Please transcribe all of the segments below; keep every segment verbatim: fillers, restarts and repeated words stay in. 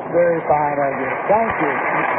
very fine of you. Thank you.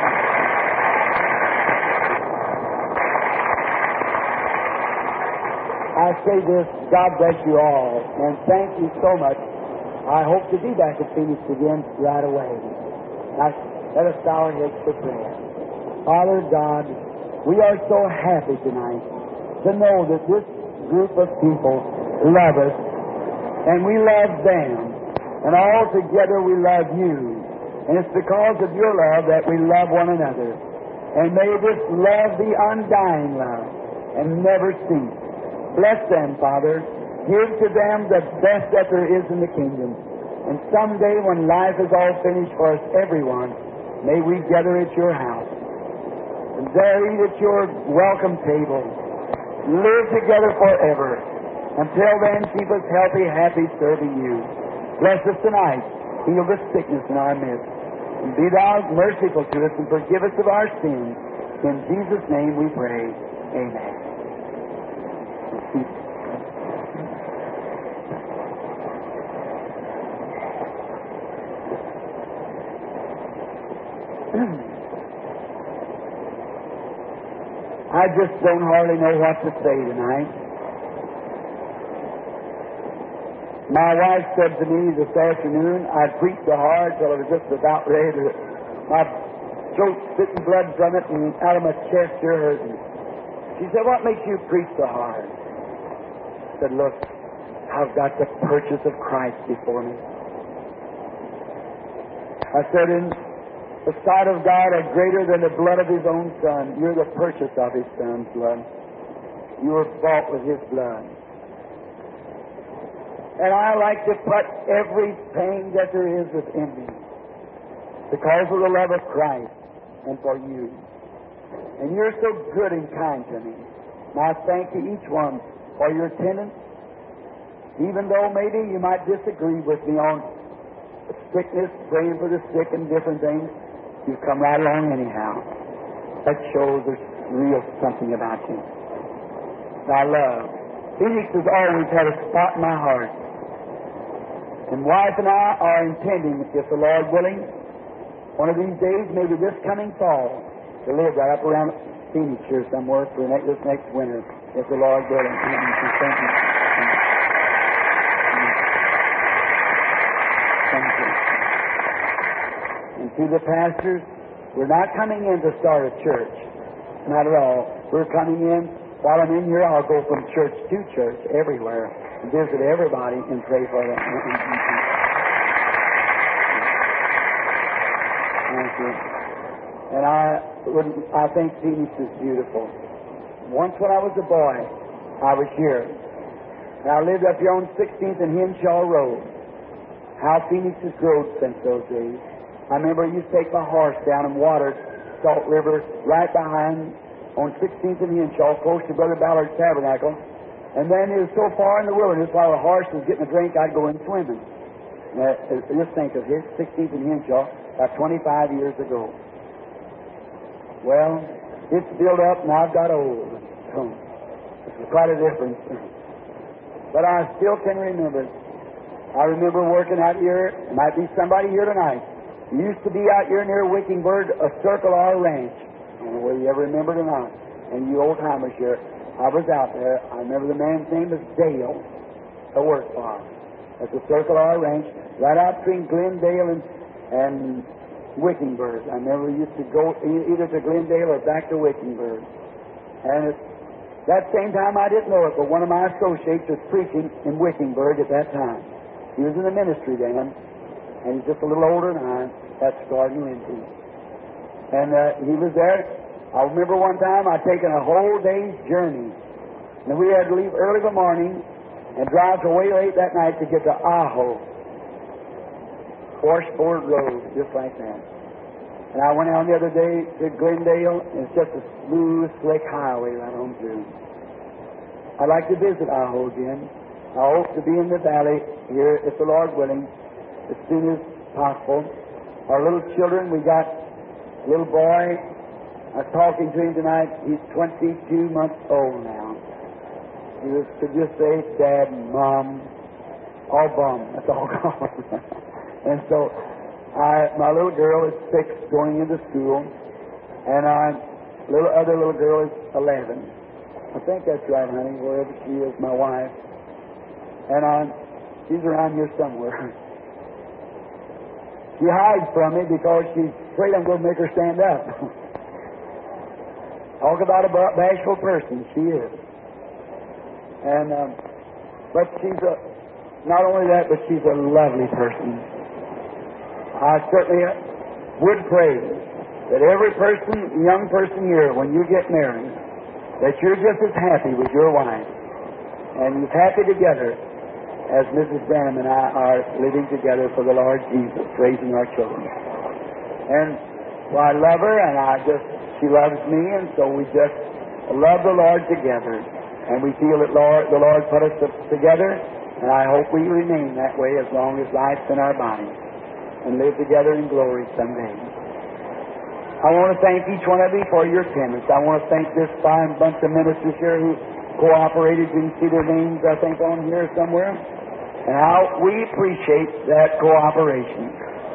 I say this, God bless you all, and thank you so much. I hope to be back at Phoenix again right away. Now, let us bow our heads for prayer. Father God, we are so happy tonight to know that this group of people love us, and we love them, and all together we love you. And it's because of your love that we love one another. And may this love be undying love and never cease. Bless them, Father. Give to them the best that there is in the kingdom. And someday when life is all finished for us, everyone, may we gather at your house. And there eat at your welcome table. Live together forever. Until then, keep us healthy, happy, serving you. Bless us tonight. Heal the sickness in our midst. And be thou merciful to us and forgive us of our sins. In Jesus' name we pray. Amen. I just don't hardly know what to say tonight. My wife said to me this afternoon, I preached so hard till I was just about ready to, my throat spitting blood from it and out of my chest here hurting. She said, what makes you preach so hard? I said, look, I've got the purchase of Christ before me. I said, in the sight of God are greater than the blood of His own Son. You're the purchase of His Son's blood. You were bought with His blood. And I like to put every pain that there is within me because of the love of Christ and for you. And you're so good and kind to me. And I thank you each one for your attendance, even though maybe you might disagree with me on sickness, praying for the sick and different things. You've come right along anyhow. That shows there's real something about you. I love. Phoenix has always had a spot in my heart. And wife and I are intending, if the Lord willing, one of these days, maybe this coming fall, to live right up around Phoenix here somewhere for next, this next winter, if the Lord willing. Thank you. Thank you. And to the pastors, we're not coming in to start a church. Not at all. We're coming in, while I'm in here, I'll go from church to church everywhere and visit everybody and pray for them. Thank you. And I would, I think Phoenix is beautiful. Once when I was a boy, I was here. And I lived up here on sixteenth and Henshaw Road. How Phoenix has grown since those days. I remember I used to take my horse down and water Salt River right behind on sixteenth and Henshaw, close to Brother Ballard's Tabernacle. And then it was so far in the wilderness, while the horse was getting a drink, I'd go in swimming. Now, just think of his sixteenth and Henshaw, about twenty-five years ago. Well, it's built up and I've got old. So, it's quite a difference. But I still can remember. I remember working out here. There might be somebody here tonight. We used to be out here near Wickingbird, a Circle R Ranch. I don't know whether you ever remember it or not. And you old timers here, I was out there. I remember the man's name was Dale, a work farm. At the Circle R Ranch, right out between Glendale and, and Wickingbird. I remember we used to go either to Glendale or back to Wickingbird. And at that same time, I didn't know it, but one of my associates was preaching in Wickingbird at that time. He was in the ministry then, and he's just a little older than I. That's Gordon Lindsay. And uh, he was there. I remember one time I'd taken a whole day's journey. And we had to leave early in the morning and drive to way late that night to get to Ajo. Washboard Road, just like that. And I went out the other day to Glendale, and it's just a smooth, slick highway right on through. I'd like to visit Ajo again. I hope to be in the valley here, if the Lord willing, as soon as possible. Our little children, we got a little boy. I was talking to him tonight. He's twenty-two months old now. He was to just say, Dad, Mom, all bum. That's all gone. And so I, my little girl is six, going into school, and our little other little girl is eleven. I think that's right, honey, wherever she is, my wife. And I, she's around here somewhere. She hides from me because she's afraid I'm going to make her stand up. Talk about a bashful person, she is. And um, but she's a, not only that, but she's a lovely person. I certainly would pray that every person, young person here, when you get married, that you're just as happy with your wife and as happy together as Missus Branham and I are living together for the Lord Jesus, raising our children. And well, I love her, and I just, she loves me, and so we just love the Lord together. And we feel that Lord, the Lord put us together, and I hope we remain that way as long as life's in our bodies, and live together in glory someday. I want to thank each one of you for your attendance. I want to thank this fine bunch of ministers here who cooperated. You can see their names, I think, on here somewhere. And how we appreciate that cooperation.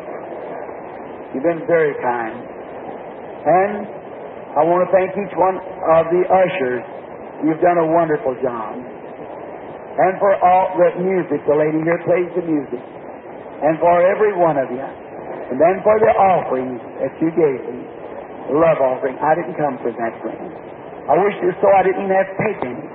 You've been very kind. And I want to thank each one of the ushers. You've done a wonderful job. And for all the music, the lady here plays the music. And for every one of you. And then for the offerings that you gave me. The love offering. I didn't come for that, friend. I wish it was so I didn't even have to take any.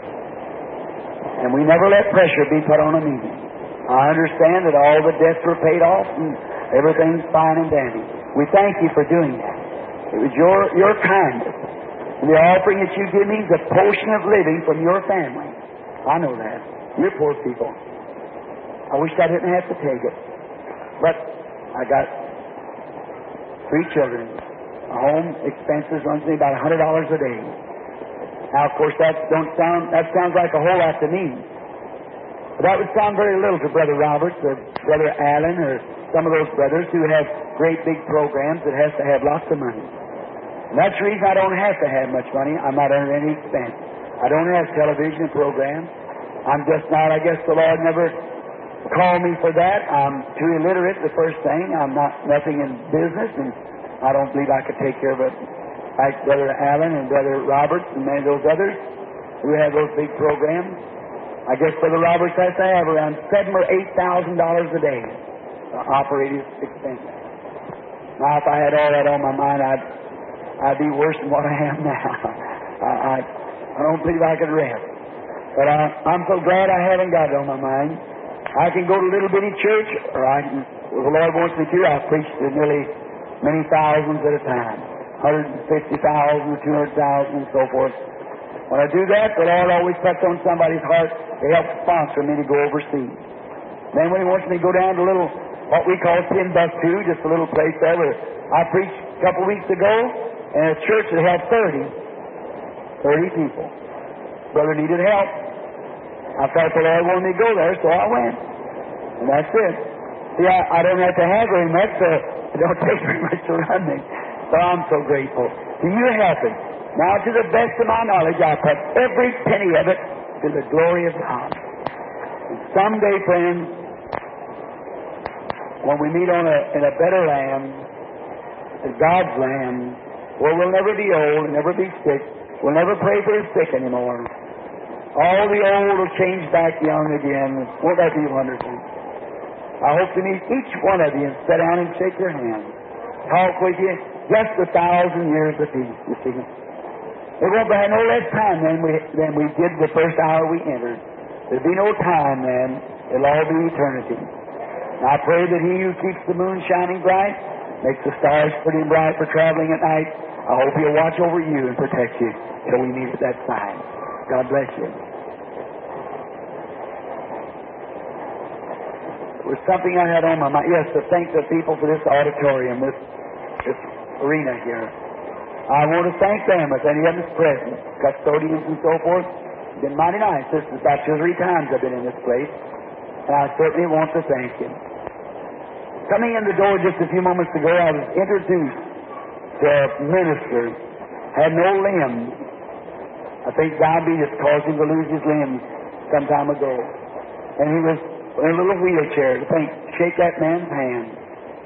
And we never let pressure be put on a meeting. I understand that all the debts were paid off and everything's fine and dandy. We thank you for doing that. It was your, your kindness. And the offering that you give me is a portion of living from your family. I know that. You're poor people. I wish I didn't have to take it. But I got three children. My home expenses runs me about one hundred dollars a day. Now, of course, that don't sound that sounds like a whole lot to me. But that would sound very little to Brother Roberts or Brother Allen or some of those brothers who have great big programs that has to have lots of money. And that's the reason I don't have to have much money. I'm not under any expense. I don't have television programs. I'm just not, I guess the Lord never called me for that. I'm too illiterate, the first thing. I'm not nothing in business, and I don't believe I could take care of it like Brother Allen and Brother Roberts and many of those others who have those big programs. I guess Brother Roberts has to have around seven or eight thousand dollars a day to operate his expenses. Now, if I had all that on my mind, I'd I'd be worse than what I am now. I, I I don't believe I could rest. But I, I'm so glad I haven't got it on my mind. I can go to a little bitty church, or I can, if the Lord wants me to, I'll preach to nearly many thousands at a time. one hundred fifty thousand, two hundred thousand, and so forth. When I do that, the Lord always puts on somebody's heart to help sponsor me to go overseas. Then when He wants me to go down to a little, what we call Timbuktu, just a little place there where I preached a couple weeks ago, in a church that had thirty, thirty people. Brother needed help. I felt the Lord wanted me to go there, so I went. And that's it. See, I, I don't have to have very much, so it don't take very much to run me. So I'm so grateful. So you're helping. Now, to the best of my knowledge, I put every penny of it to the glory of God. And someday, friends, when we meet on a, in a better land, in God's land, where we'll never be old and never be sick, we'll never pray for the sick anymore. All the old will change back young again. Won't that be wonderful? I hope to meet each one of you and sit down and shake your hand. Talk with you just a thousand years of peace, you see. It won't be no less time than we, than we did the first hour we entered. There'll be no time then. It'll all be eternity. And I pray that He who keeps the moon shining bright, makes the stars pretty bright for traveling at night, I hope He'll watch over you and protect you till we meet at that time. God bless you. It was something I had on my mind. Yes, to thank the people for this auditorium, this, this arena here. I want to thank them as any of them is present, custodians and so forth. It's been mighty nice. This is about two or three times I've been in this place, and I certainly want to thank you. Coming in the door just a few moments ago, I was introduced to a minister, had no limbs. I think diabetes caused him to lose his limbs some time ago. And he was in a little wheelchair. To think, shake that man's hand.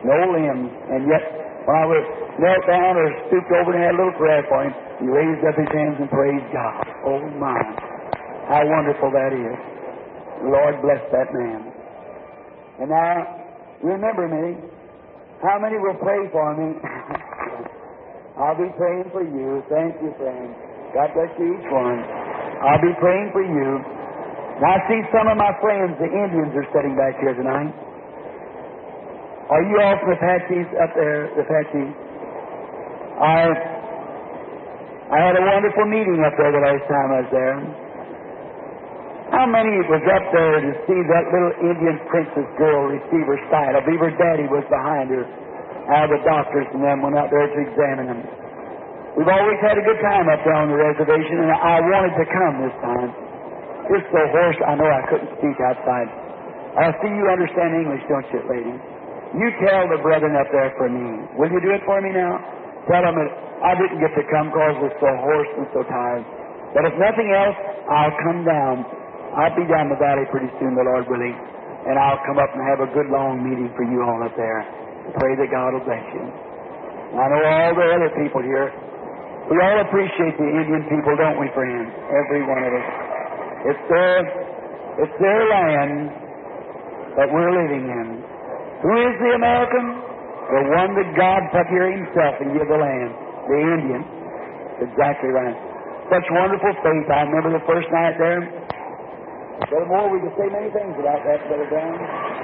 no limbs, and yet when I was knelt down or stooped over and had a little prayer for him, he raised up his hands and praised God. Oh my, how wonderful that is. The Lord bless that man. And now, remember me. How many will pray for me? I'll be praying for you. Thank you, friend. God bless you each one. I'll be praying for you. Now I see some of my friends, the Indians, are sitting back here tonight. Are you all from the Apaches up there, the Apaches? I, I had a wonderful meeting up there the last time I was there. How many was up there to see that little Indian princess girl receive her sight? I believe her daddy was behind her. All the doctors and them went out there to examine them. We've always had a good time up there on the reservation, and I wanted to come this time. Just so hoarse, I know I couldn't speak outside. I see you understand English, don't you, lady? You tell the brethren up there for me. Will you do it for me now? Tell them that I didn't get to come because I was so hoarse and so tired. But if nothing else, I'll come down. I'll be down the valley pretty soon, the Lord willing, and I'll come up and have a good long meeting for you all up there. Pray that God will bless you. I know all the other people here. We all appreciate the Indian people, don't we, friends? Every one of us. It's their, it's their land that we're living in. Who is the American? The one that God put here himself and give the land. The Indian. Exactly right. Such wonderful faith. I remember the first night there. Brother Moore, we could say many things about that, Brother Brown.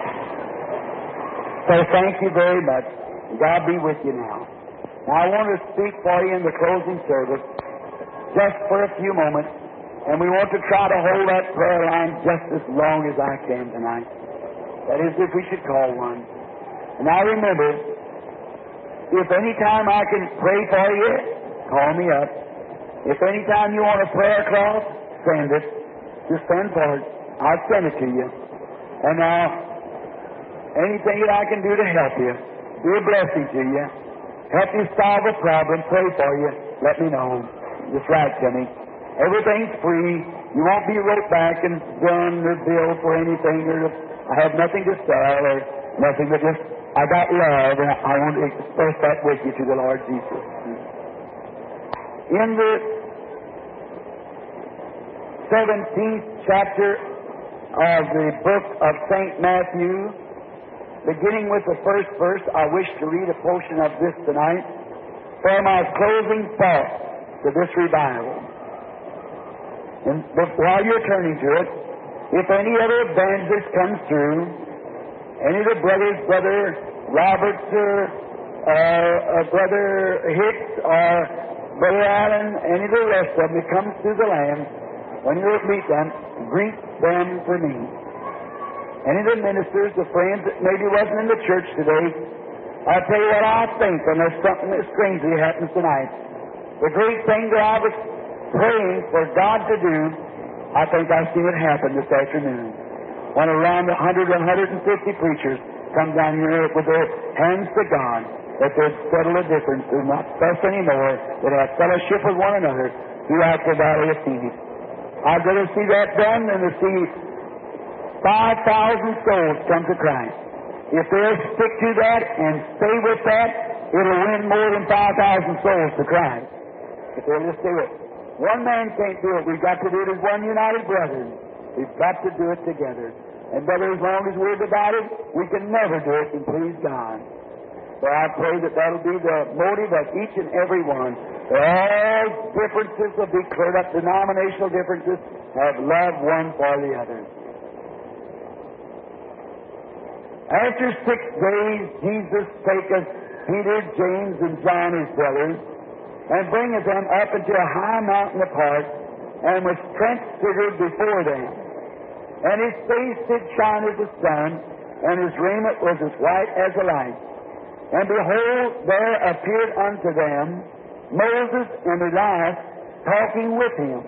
So thank you very much. God be with you now. Now I want to speak for you in the closing service just for a few moments, and we want to try to hold that prayer line just as long as I can tonight. That is, if we should call one. And now remember, if any time I can pray for you, call me up. If any time you want a prayer cloth, send it. Just send for it. I'll send it to you. And now, anything that I can do to help you, be a blessing to you, help you solve a problem, pray for you, let me know. Just write to me. Everything's free. You won't be wrote back and done or billed for anything. Or I have nothing to sell or nothing, but just I got love, and I want to express that with you to the Lord Jesus. In the seventeenth chapter of the book of Saint Matthew, beginning with the first verse, I wish to read a portion of this tonight for my closing thought to this revival. And while you're turning to it, if any other evangelist comes through, any of the brothers, Brother Roberts or uh, uh, Brother Hicks or Brother Allen, any of the rest of them that comes through the land, when you meet them, greet them for me. Any of the ministers, the friends that maybe wasn't in the church today, I'll tell you what I think, unless something that strangely happens tonight. The great thing that I was praying for God to do, I think I've seen it happen this afternoon. When around one hundred, one hundred fifty preachers come down here with their hands to God, that they'd settle a difference, they're not fuss anymore, that have fellowship with one another throughout the Valley of Phoenix. I'd rather see that done than to see five thousand souls come to Christ. If they'll stick to that and stay with that, it'll win more than five thousand souls to Christ. If they'll just do it. One man can't do it. We've got to do it as one united brethren. We've got to do it together. And brother, as long as we're divided, we can never do it and please God. So I pray that that'll be the motive of each and every one. That all differences will be cleared up, denominational differences, have love one for the other. After six days, Jesus taketh Peter, James, and John, his brothers, and bringeth them up into a high mountain apart, and was transfigured before them. And his face did shine as the sun, and his raiment was as white as the light. And behold, there appeared unto them Moses and Elias talking with him.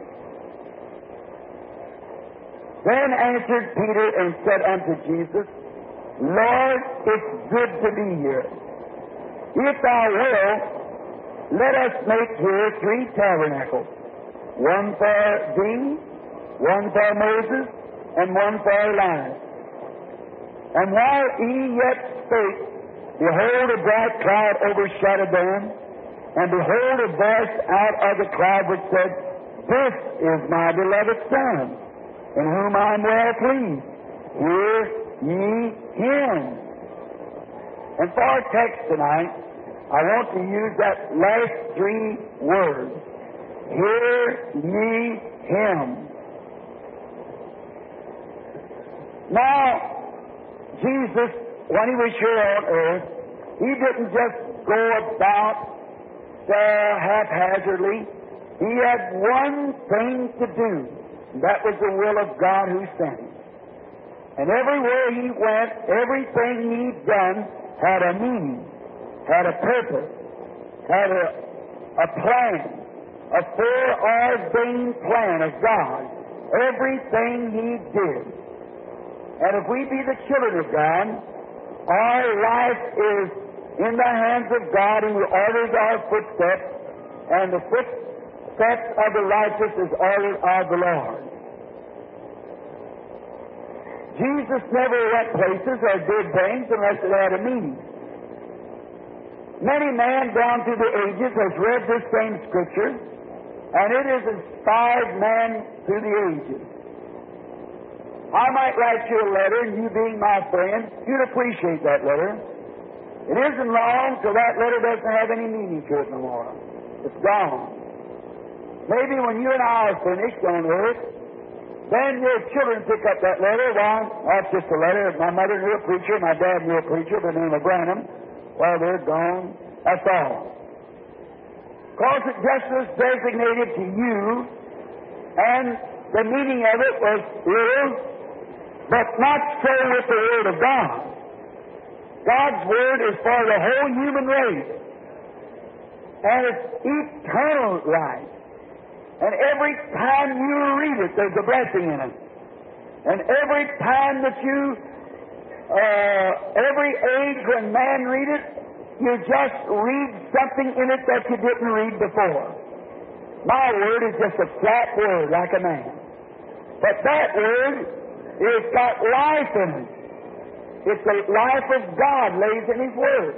Then answered Peter and said unto Jesus, Lord, it's good to be here. If thou wilt, let us make here three tabernacles, one for thee, one for Moses, and one for Elias. And while he yet spake, behold, a bright cloud overshadowed them, and behold, a voice out of the cloud which said, This is my beloved Son, in whom I am well pleased. Hear ye him. And for our text tonight, I want to use that last three words. Hear ye him. Now, Jesus, when he was here on earth, he didn't just go about uh, haphazardly. He had one thing to do. That was the will of God who sent him. And everywhere he went, everything he'd done had a meaning, had a purpose, had a, a plan, a foreordained plan of God. Everything he did. And if we be the children of God, our life is in the hands of God who orders our footsteps, and the footsteps of the righteous is ordered of the Lord. Jesus never went places or did things unless it had a meaning. Many man down through the ages has read this same Scripture, and it has inspired man through the ages. I might write you a letter, and you being my friend, you'd appreciate that letter. It isn't long till that letter doesn't have any meaning to it no more. It's gone. Maybe when you and I are finished on earth, then your children pick up that letter. Well, that's just a letter. My mother knew a preacher, my dad knew a preacher by the name of Branham. Well, they're gone. That's all. Because it just was designated to you, and the meaning of it was real, but not so with the Word of God. God's Word is for the whole human race, and it's eternal life. And every time you read it, there's a blessing in it. And every time that you, uh, every age when man read it, you just read something in it that you didn't read before. My Word is just a flat word, like a man. But that Word has got life in it. It's the life of God lays in His Word.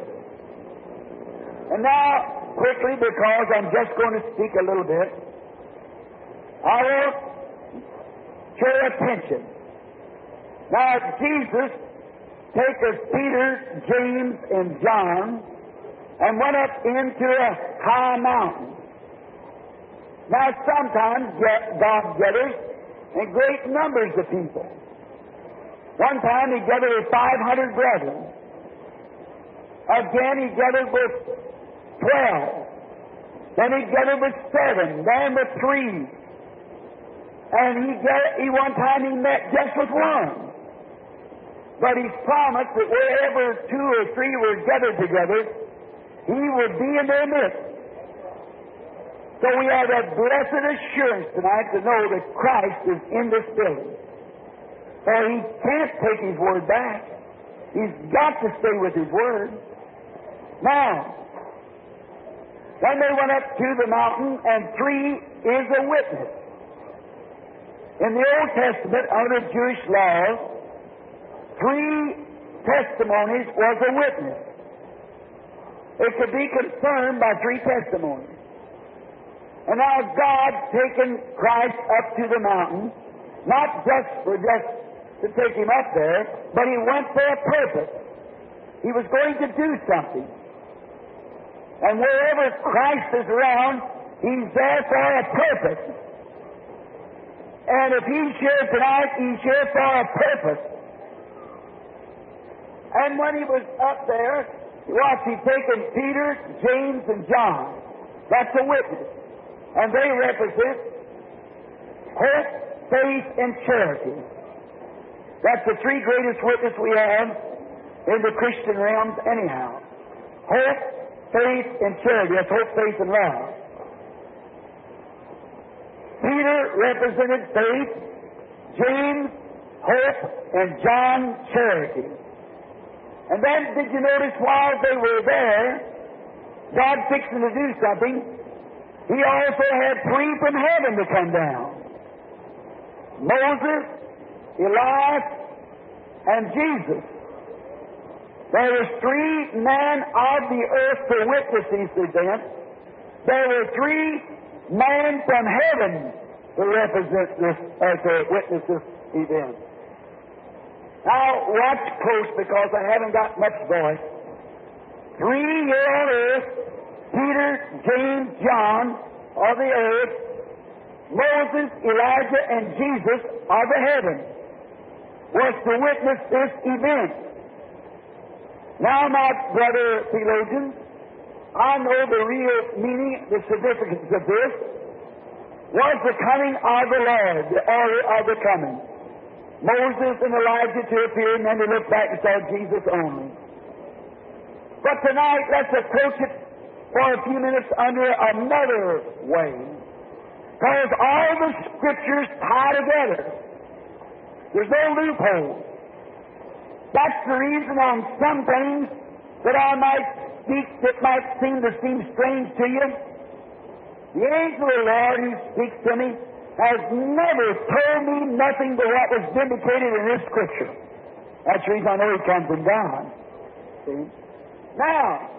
And now, quickly, because I'm just going to speak a little bit, I want your attention. Now, Jesus taketh Peter, James, and John and went up into a high mountain. Now, sometimes God gathers in great numbers of people. One time He gathered with five hundred brethren. Again He gathered with twelve. Then He gathered with seven. Then with three. And he, get, he one time he met just with one. But He's promised that wherever two or three were gathered together, He would be in their midst. So we have that blessed assurance tonight to know that Christ is in this building. For He can't take His Word back. He's got to stay with His Word. Now, then they went up to the mountain, and three is a witness. In the Old Testament, under Jewish laws, three testimonies was a witness. It could be confirmed by three testimonies. And now God's taken Christ up to the mountain, not just for just to take Him up there, but He went for a purpose. He was going to do something. And wherever Christ is around, He's there for a purpose. And if He's here tonight, He's here for a purpose. And when He was up there, watch, He'd taken Peter, James, and John. That's a witness. And they represent hope, faith, and charity. That's the three greatest witnesses we have in the Christian realms anyhow. Hope, faith, and charity. That's hope, faith, and love. Peter represented faith, James, hope, and John, charity. And then, did you notice while they were there, God fixing to do something, He also had three from heaven to come down. Moses, Elias, and Jesus. There were three men of the earth to witness these events. There were three men from heaven to represent this, or to witness this event. Now, watch close because I haven't got much voice. Three here on earth, Peter, James, John of the earth, Moses, Elijah, and Jesus of the heaven was to witness this event. Now, my brother theologians, I know the real meaning, the significance of this was the coming of the Lord, the order of the coming. Moses and Elijah to appear, and then they looked back and saw Jesus only. But tonight, let's approach it for a few minutes under another way. Because all the Scriptures tie together. There's no loophole. That's the reason on some things that I might speak that might seem to seem strange to you. The angel of the Lord who speaks to me has never told me nothing but what was vindicated in this Scripture. That's the reason I know He comes from God. See? Now,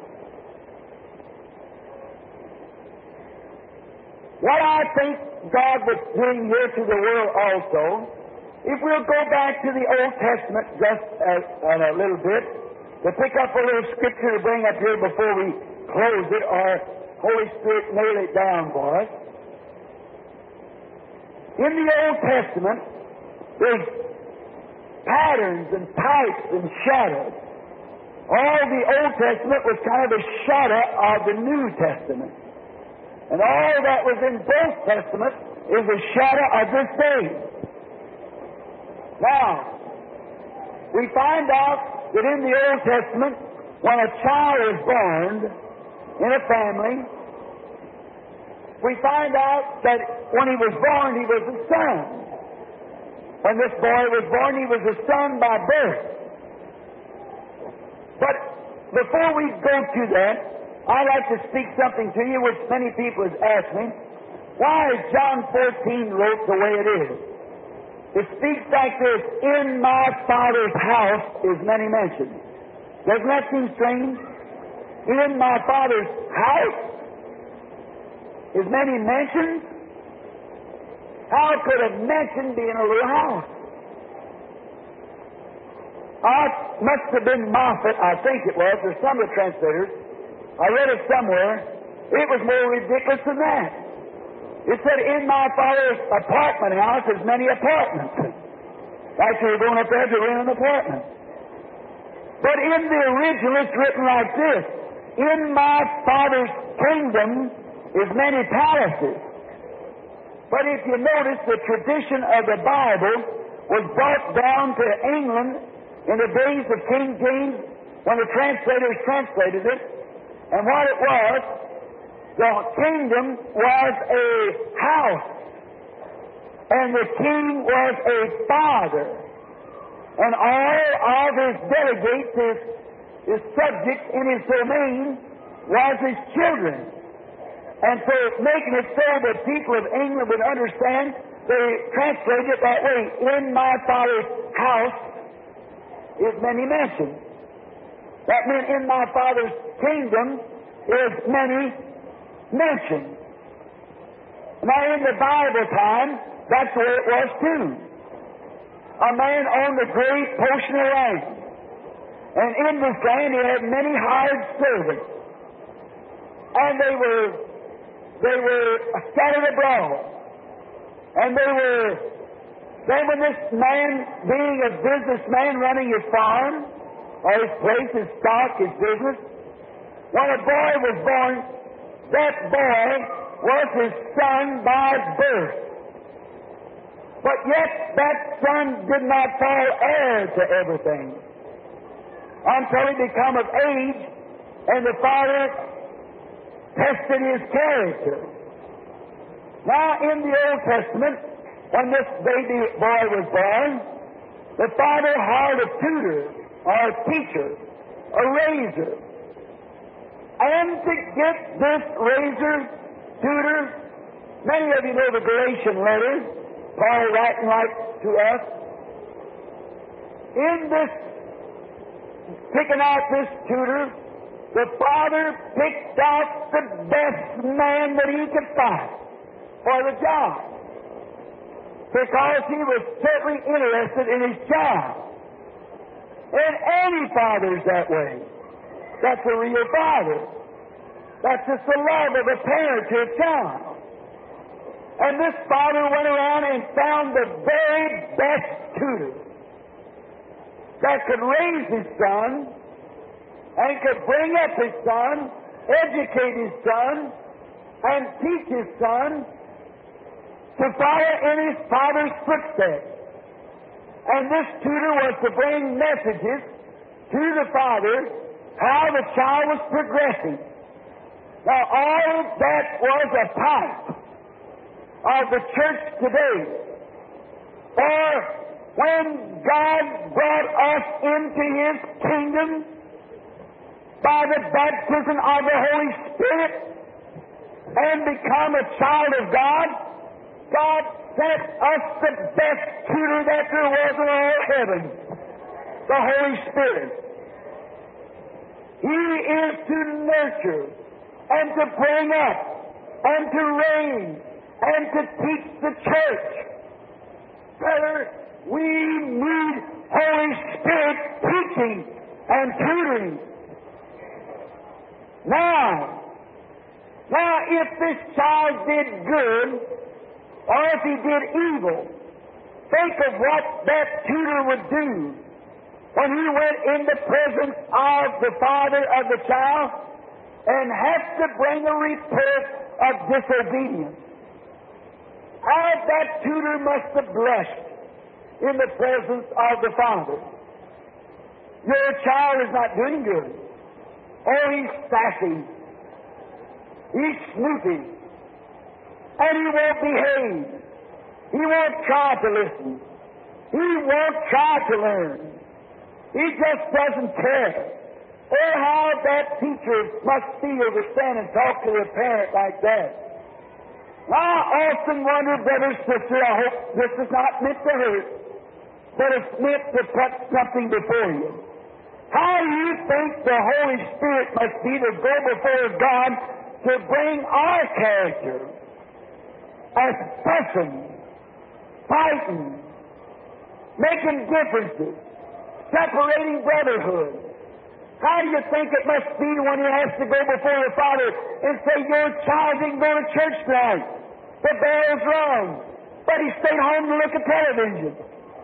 what I think God was doing here to the world also, if we'll go back to the Old Testament just a, a little bit, to pick up a little Scripture to bring up here before we close it, or Holy Spirit nail it down for us. In the Old Testament, there's patterns and types and shadows. All the Old Testament was kind of a shadow of the New Testament. And all that was in both Testaments is a shadow of this day. Now, we find out that in the Old Testament, when a child is born in a family, we find out that when he was born, he was a son. When this boy was born, he was a son by birth. But before we go to that, I'd like to speak something to you which many people have asked me. Why is John fourteen wrote the way it is? It speaks like this, in my Father's house is many mentions. Doesn't that seem strange? In my Father's house is many mentions? How could a mention be in a little house? Uh, it must have been Moffat, I think it was, or some of the translators. I read it somewhere. It was more ridiculous than that. It said, in my Father's apartment house is many apartments. Actually, we're going up there to rent an apartment. But in the original, it's written like this. In my Father's kingdom is many palaces. But if you notice, the tradition of the Bible was brought down to England in the days of King James when the translators translated it. And what it was, the kingdom was a house, and the king was a father, and all of his delegates, his, his subjects in his domain, was his children. And so, making it so that people of England would understand, they translated it that way. In my Father's house is many mentions. That meant in my Father's kingdom is many mentioned. Now, in the Bible time, that's the way it was too. A man owned a great portion of land, and in this land he had many hired servants, and they were they were scattered abroad, and they were. Then, when this man, being a businessman running his farm, or his place, his stock, his business, when a boy was born, that boy was his son by birth. But yet that son did not fall heir to everything until he became of age and the father tested his character. Now, in the Old Testament, when this baby boy was born, the father hired a tutor or a teacher, a raiser. And to get this raiser, tutor, many of you know the Galatian letter, Paul writing like to us. In this picking out this tutor, the Father picked out the best man that he could find for the job, because he was certainly interested in his child. And any father's that way. That's a real father. That's just the love of a parent to a child. And this father went around and found the very best tutor that could raise his son and could bring up his son, educate his son, and teach his son to follow in his father's footsteps. And this tutor was to bring messages to the father how the child was progressing. Now, all that was a type of the church today. For when God brought us into His kingdom by the baptism of the Holy Spirit and become a child of God, God sent us the best tutor that there was in all heaven, the Holy Spirit. He is to nurture and to bring up and to raise and to teach the church. Brother, we need Holy Spirit teaching and tutoring. Now, now if this child did good, or if he did evil, think of what that tutor would do when he went in the presence of the father of the child and had to bring a report of disobedience. How that tutor must have blushed in the presence of the father. Your child is not doing good. Oh, he's sassy. He's snoopy. And he won't behave. He won't try to listen. He won't try to learn. He just doesn't care. Oh, how that teacher must feel to stand and talk to a parent like that. I often wonder, brother, sister, I hope this is not meant to hurt, but it's meant to put something before you. How do you think the Holy Spirit must be to go before God to bring our character as fussing, fighting, making differences, separating brotherhood? How do you think it must be when he has to go before the Father and say, your child didn't go to church tonight, the bell's rung, but he stayed home to look at television?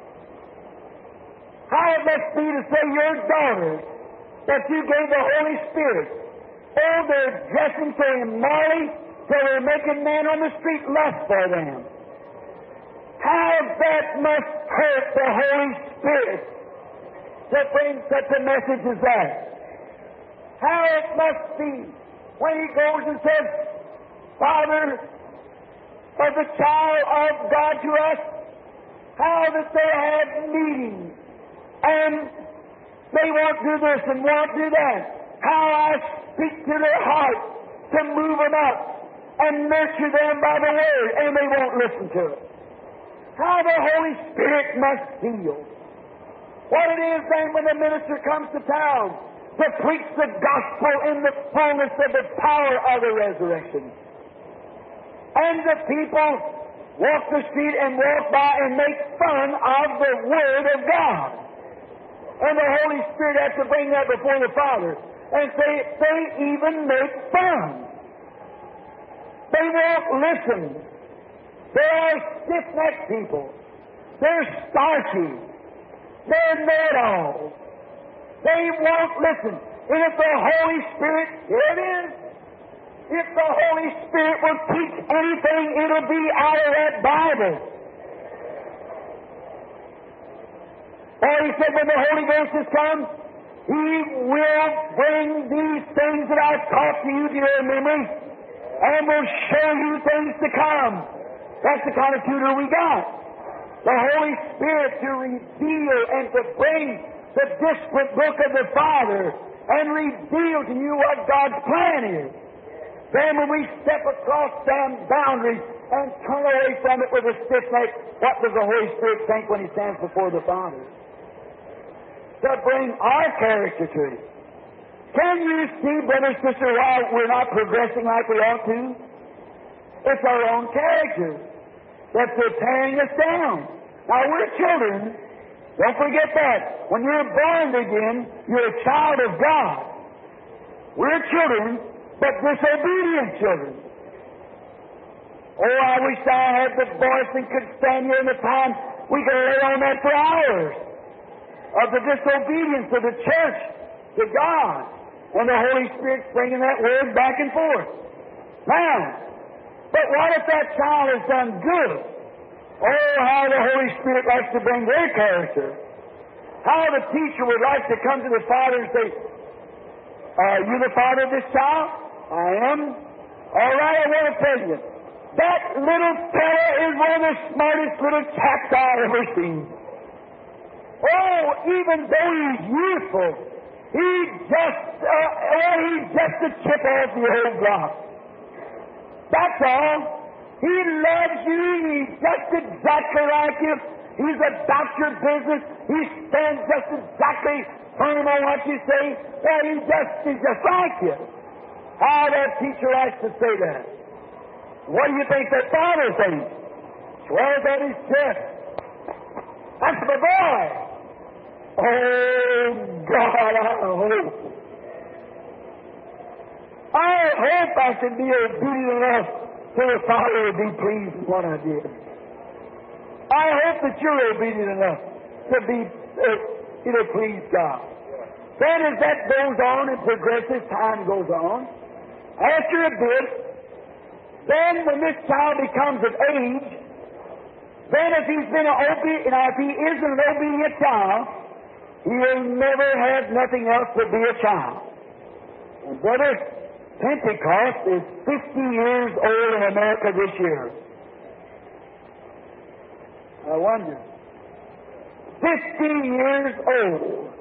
How it must be to say, your daughter, that you gave the Holy Spirit, oh, they're dressing so immorally, so they're making men on the street lust for them. How that must hurt the Holy Spirit to bring such a message as that. How it must be when he goes and says, Father, for the child of God to us, how that they have meetings and they won't do this and won't do that. How I speak to their heart to move them up and nurture them by the Word, and they won't listen to it. How the Holy Spirit must feel. What it is then when the minister comes to town to preach the gospel in the fullness of the power of the resurrection. And the people walk the street and walk by and make fun of the Word of God. And the Holy Spirit has to bring that before the Father and say, they even make fun. They won't listen. They are stiff-necked people. They're starchy. They're know-it-alls. They won't listen. And if the Holy Spirit, here it is, if the Holy Spirit will teach anything, it'll be out of that Bible. Or he said, when the Holy Ghost has come, He will bring these things that I've taught to you to your memory, and will show you things to come. That's the kind of tutor we got. The Holy Spirit to reveal and to bring the disparate book of the Father and reveal to you what God's plan is. Then when we step across them boundaries and turn away from it with a stiff neck, what does the Holy Spirit think when He stands before the Father? to bring our character to it. Can you see, brother, sister, why we're not progressing like we ought to? It's our own character that's tearing us down. Now, we're children. Don't forget that. When you're born again, you're a child of God. We're children, but disobedient children. Oh, I wish I had the voice and could stand here in the time we could lay on that for hours of the disobedience of the church to God, and the Holy Spirit bringing that word back and forth. Now, but what if that child has done good? Oh, how the Holy Spirit likes to bring their character. How the teacher would like to come to the father and say, "Are you the father of this child?" "I am." "All right, I want to tell you, that little fellow is one of the smartest little chaps I've ever seen. Oh, even though he's youthful, he just, uh, oh, he's just a chip off the old block. That's all. He loves you. He's just exactly like you. He's about your business. He stands just exactly firm on what you say. Well, he just, he's just like you." How that teacher likes to say that. What do you think that father thinks? Swears at his chest. "That's my boy." Oh, God, I hope. I hope I can be obedient enough so the Father would be pleased with what I did. I hope that you're obedient enough to be, uh, you know, please God. Then as that goes on and progresses, time goes on, after a bit, then when this child becomes of age, then if he's been an obedient, if he isn't an obedient child, he will never have nothing else but be a child. And brother, Pentecost is fifty years old in America this year. I wonder. Fifty years old.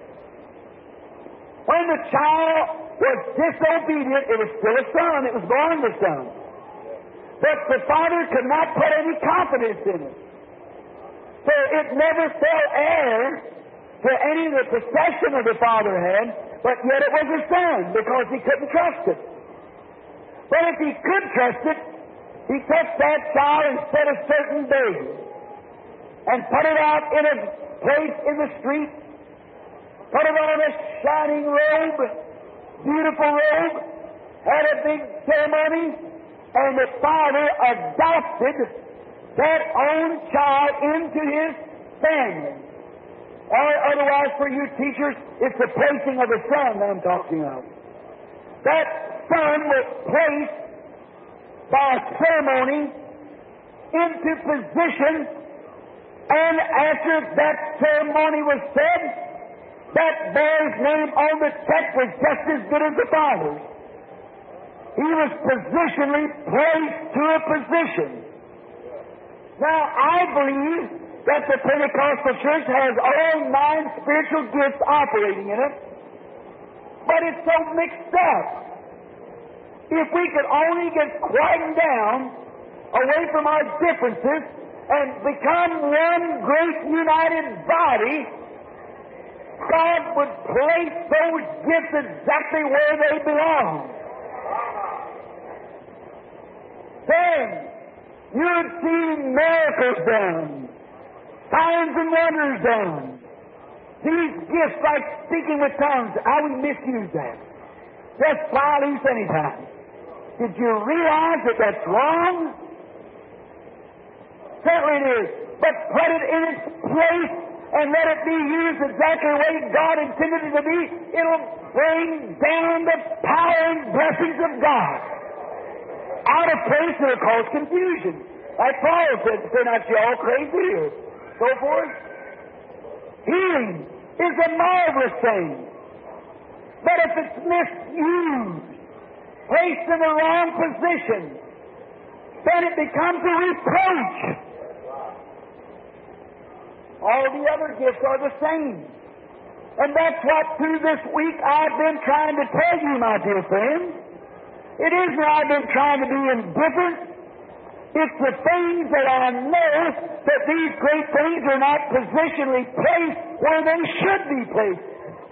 When the child was disobedient, it was still a son. It was born the son. But the father could not put any confidence in it. So it never fell heir to any of the possession of the father had, but yet it was his son because he couldn't trust it. But if he could trust it, he took that child and set a certain day and put it out in a place in the street, put it on a shining robe, beautiful robe, had a big ceremony, and the father adopted that own child into his family. Or otherwise, for you teachers, it's the placing of the son that I'm talking of. That son was placed by a ceremony into position, and after that ceremony was said, that boy's name on the check was just as good as the father's. He was positionally placed to a position. Now, I believe that the Pentecostal church has all nine spiritual gifts operating in it, but it's so mixed up. If we could only get quieted down away from our differences and become one great united body, God would place those gifts exactly where they belong. Then you'd see miracles done, signs and wonders done. These gifts, like speaking with tongues, how we misuse that. Just fly loose anytime. Did you realize that that's wrong? Certainly it is. But put it in its place and let it be used exactly the way God intended it to be. It'll bring down the power and blessings of God. Out of place, it'll cause confusion. Like Paul said, they're not you all crazy or so forth. Healing is a marvelous thing. But if it's misused, placed in the wrong position, then it becomes a reproach. All the other gifts are the same. And that's what through this week I've been trying to tell you, my dear friends. It isn't that I've been trying to be indifferent, It's the things that I know that these great things are not positionally placed where they should be placed.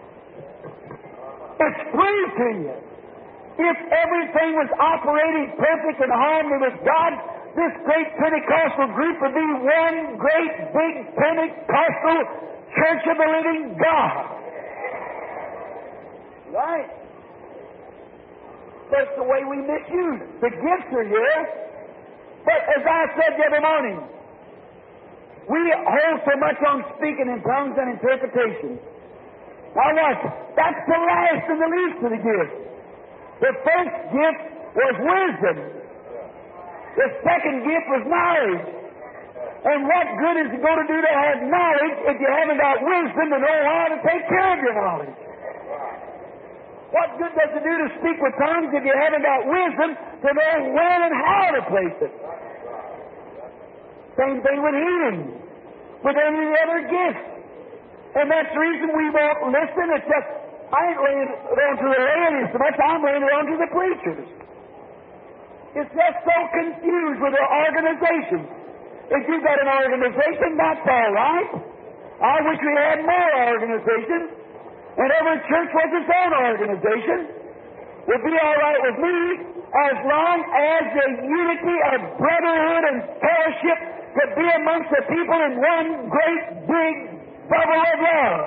It's proved to you. If everything was operating perfect in harmony with God, this great Pentecostal group would be one great big Pentecostal Church of the Living God. Right? That's the way we misuse it. The gifts are here. But as I said the other morning, we hold so much on speaking in tongues and interpretation. Now watch, that's the last and the least of the gifts. The first gift was wisdom. The second gift was knowledge. And what good is it going to do to have knowledge if you haven't got wisdom to know how to take care of your knowledge? What good does it do to speak with tongues if you haven't got wisdom to know when and how to place it? Same thing with healing, with any of the other gifts. And that's the reason we won't listen. It's just, I ain't laying it on to the laity so much, I'm laying it on to the preachers. It's just so confused with their organization. If you've got an organization, that's all right. I wish we had more organization. And every church was its own organization. Would be all right with me as long as the unity of brotherhood and fellowship could be amongst the people in one great big bubble of love.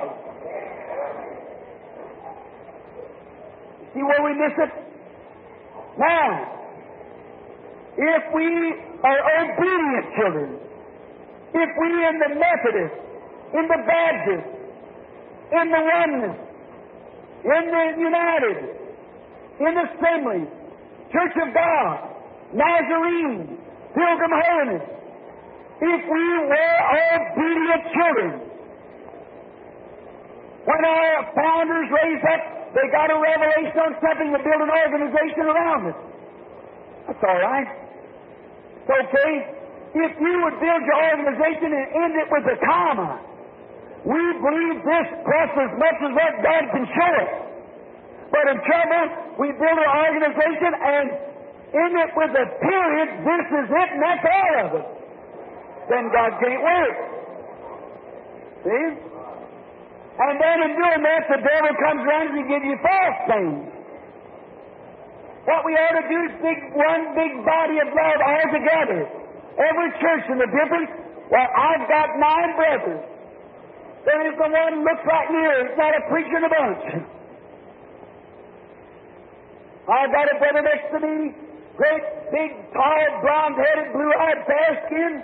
See where we miss it? Now, if we are obedient children, if we in the Methodist, in the Baptist, in the Oneness, in the United, in the Assemblies, Church of God, Nazarene, Pilgrim Holiness, if we were obedient children, when our founders raised up, they got a revelation on something to build an organization around it. That's all right. It's okay. If you would build your organization and end it with a comma, we believe this plus as much as what God can show us. But in trouble, we build an organization and end it with a period, this is it, and that's all of it. Then God can't work. See? And then in doing that, the devil comes around and gives you false things. What we ought to do is big, one big body of love all together. Every church in the difference. Well, I've got nine brothers. Then if the one looks like me, it's not a preacher in a bunch. I've got a brother next to me, great, big, tall, blonde-headed, blue-eyed, fair-skinned.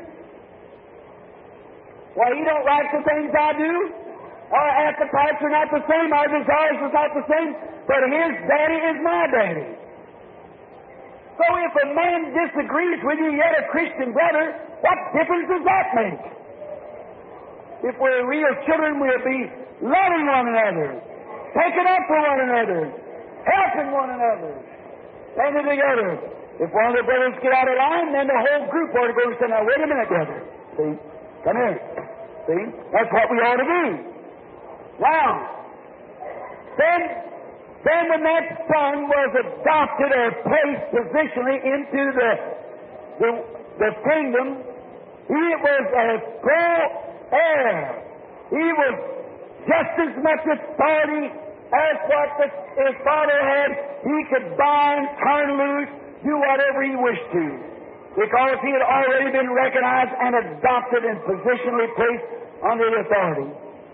Why, he don't like the things I do. Our appetites are not the same. Our desires are not the same. But his daddy is my daddy. So if a man disagrees with you, yet a Christian brother, what difference does that make? If we're real children, we'll be loving one another, taking up for one another, helping one another, standing together. If one of the brothers get out of line, then the whole group ought to go and say, now wait a minute, brother. See? Come here. See? That's what we ought to do. Now, then, then when that son was adopted or placed positionally into the, the, the kingdom, he was a full heir. He was just as much authority as what the, his father had. He could bind, turn loose, do whatever he wished to, because he had already been recognized and adopted and positionally placed under the authority.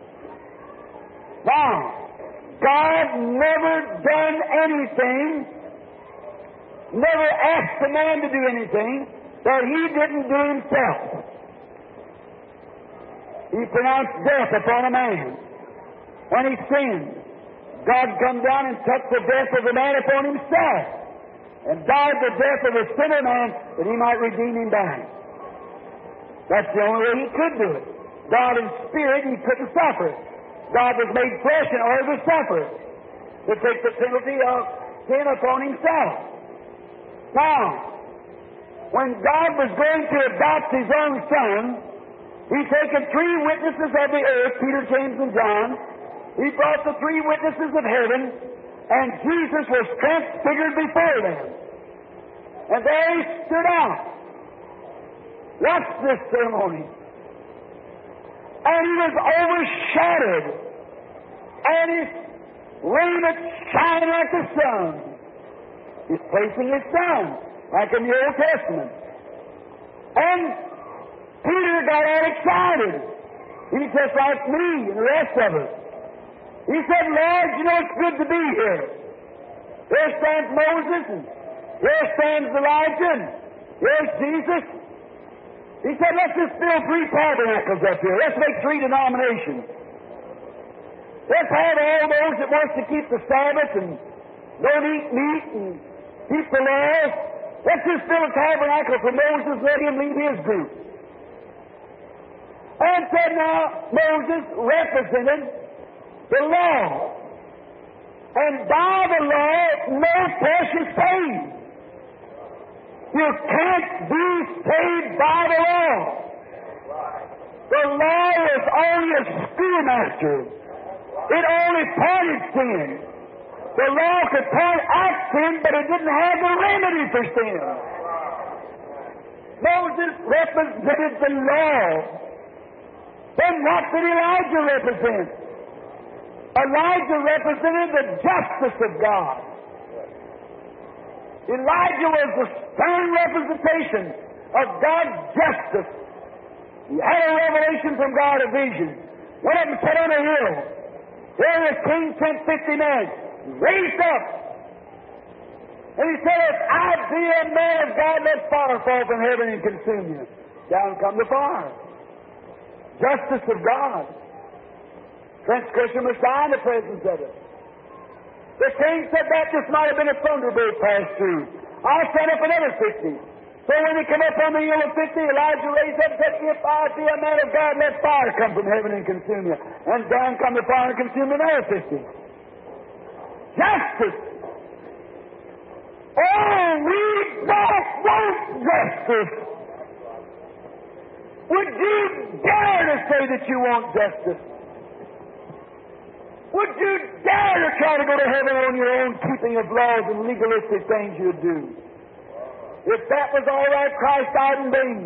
Now, God never done anything, never asked a man to do anything that he didn't do himself. He pronounced death upon a man when he sinned. God come down and took the death of the man upon himself and died the death of a sinner man that he might redeem him back. That's the only way he could do it. God in spirit, he couldn't suffer. God was made flesh in order to suffer, to take the penalty of sin upon himself. Now, when God was going to adopt his own son, he taken three witnesses of the earth, Peter, James, and John. He brought the three witnesses of heaven, and Jesus was transfigured before them. And there he stood out. Watch this ceremony. And he was overshadowed, and his raiment shining like the sun. He's placing his son, like in the Old Testament. And Peter got all excited. He's just like me and the rest of us. He said, Lord, you know it's good to be here. There stands Moses, and there stands Elijah, and there's Jesus. He said, let's just build three tabernacles up here. Let's make three denominations. Let's have all those that wants to keep the Sabbath and don't eat meat and keep the laws. Let's just build a tabernacle for Moses, let him lead his group. And said now, Moses represented the law. And by the law, no flesh is saved. You can't be saved by the law. The law is only a schoolmaster. It only pointed sin. The law could point out sin, but it didn't have the remedy for sin. Moses represented the law. Then what did Elijah represent? Elijah represented the justice of God. Elijah was the stern representation of God's justice. He had a revelation from God, a vision. Went up and sat on a hill. There the king sent fifty men, raised up. And he said, if I be a man of God, let fire fall from heaven and consume you. Down come the fire. Justice of God. Transgression must die in the presence of it. The king said that just might have been a thunderbolt passed through. I'll set up another fifty. So when he came up on the hill of fifty, Elijah raised up and said, if I be a man of God, let fire come from heaven and consume you. And down come the fire and consume another fifty. Justice. Oh, we don't want justice. Would you dare to say that you want justice? Would you dare to try to go to heaven on your own keeping of laws and legalistic things you'd do? If that was all right, Christ died in vain.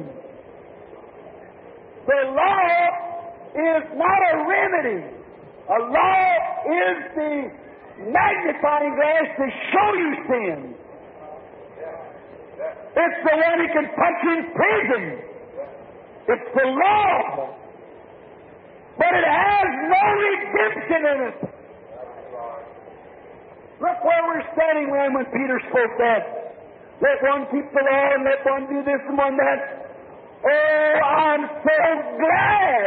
The law is not a remedy. A law is the magnifying glass to show you sin. It's the one who can put you in prison. It's the law. But it has no redemption in it. Look where we're standing when, when Peter spoke that. Let one keep the law and let one do this and one that. Oh, I'm so glad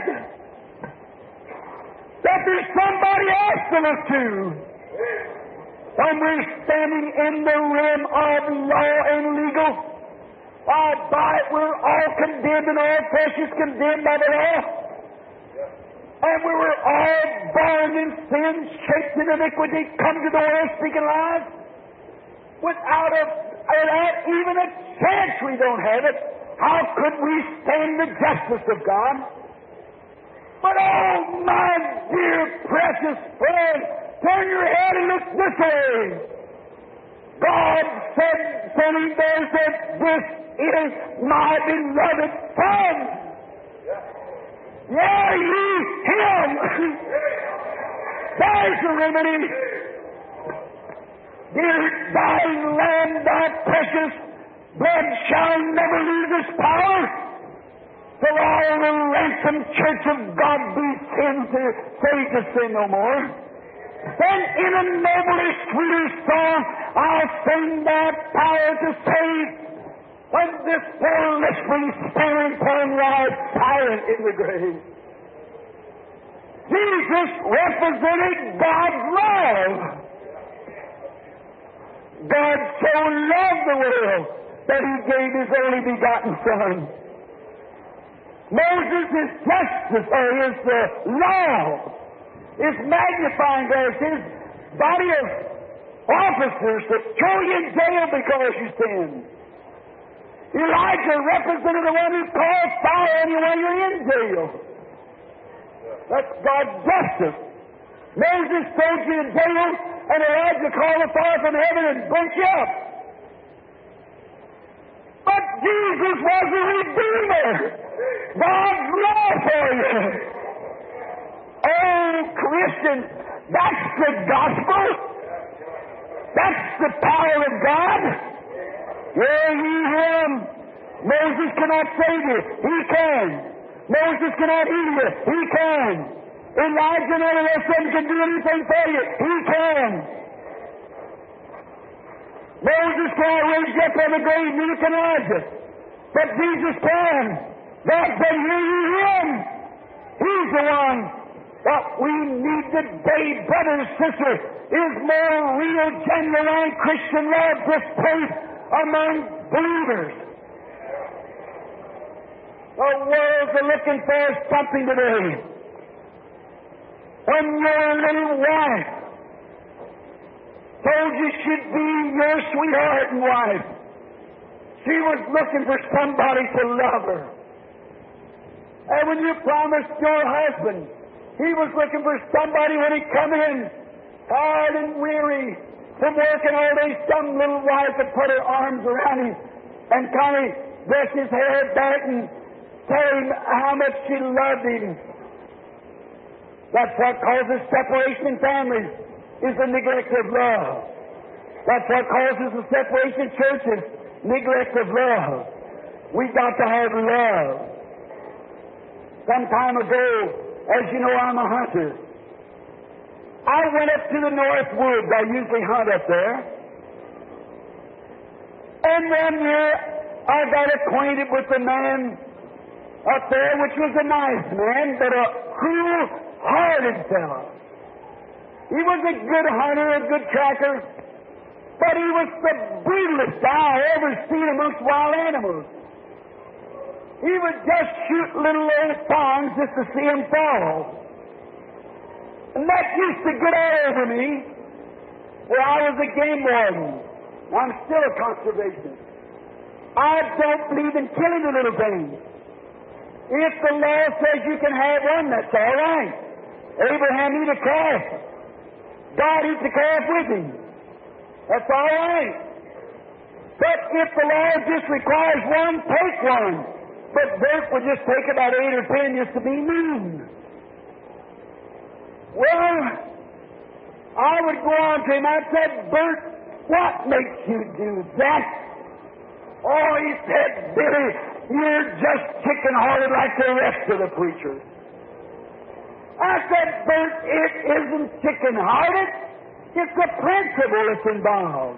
that there's somebody else to look to. When we're standing in the realm of law and legal, why, by it we're all condemned and all flesh is condemned by the law. And we were all born in sin, shaped in iniquity, come to the world speaking lies. Without, a, without even a chance we don't have it. How could we stand the justice of God? But oh, my dear precious friend, turn your head and look this way. God said, saying there said, this is my beloved Son. Yeah, ye him. There's the remedy. Dear dying Lamb, thy precious blood shall never lose its power. Till all the ransomed church of God be sin to save to sin no more. Then in a nobler, sweeter song, I'll sing thy power to save. When this poor lisping, stammering tongue lies silent in the grave. Jesus represented God's love. God so loved the world that He gave His only begotten Son. Moses is justice, or His uh, law, His magnifying glass, His body of officers that throw you in jail because you sinned. Elijah represented the one who called fire on you when you're in jail. That's God's justice. Moses throws you in jail, and Elijah called the fire from heaven and burnt you up. But Jesus was the Redeemer. God's love for you. Oh, Christian, that's the gospel. That's the power of God. Hear ye him. Moses cannot save you. He can. Moses cannot heal you. He can. Elijah and all the rest of them can do anything for you. He can. Moses can't raise you up from the grave, neither can Elijah. But Jesus can. God said, hear ye him. He's the one. What we need today, brother and sister, is more real, genuine Christian love, this place among believers. The world's looking for something today. When your little wife told you she'd be your sweetheart and wife, she was looking for somebody to love her. And when you promised your husband, he was looking for somebody when he come in, tired and weary from working all day, some little wife to put her arms around him and kind of brush his hair back and tell him how much she loved him. That's what causes separation in families, is the neglect of love. That's what causes the separation in churches, neglect of love. We've got to have love. Some time ago, as you know, I'm a hunter. I went up to the North Woods. I usually hunt up there. And one year, I got acquainted with a man up there, which was a nice man, but a cruel-hearted fellow. He was a good hunter, a good tracker, but he was the brutalest guy I ever seen amongst wild animals. He would just shoot little old fawns just to see them fall. And that used to get all over me, where I was a game warden. I'm still a conservationist. I don't believe in killing the little things. If the law says you can have one, that's all right. Abraham eat a calf. God eats a calf with him. That's all right. But if the law just requires one, take one. But Bert would just take about eight or ten just to be mean. Well, I would go on to him. I said, Bert, what makes you do that? Oh, he said, Billy, you're just chicken-hearted like the rest of the preachers. I said, Bert, it isn't chicken-hearted. It's the principle that's involved.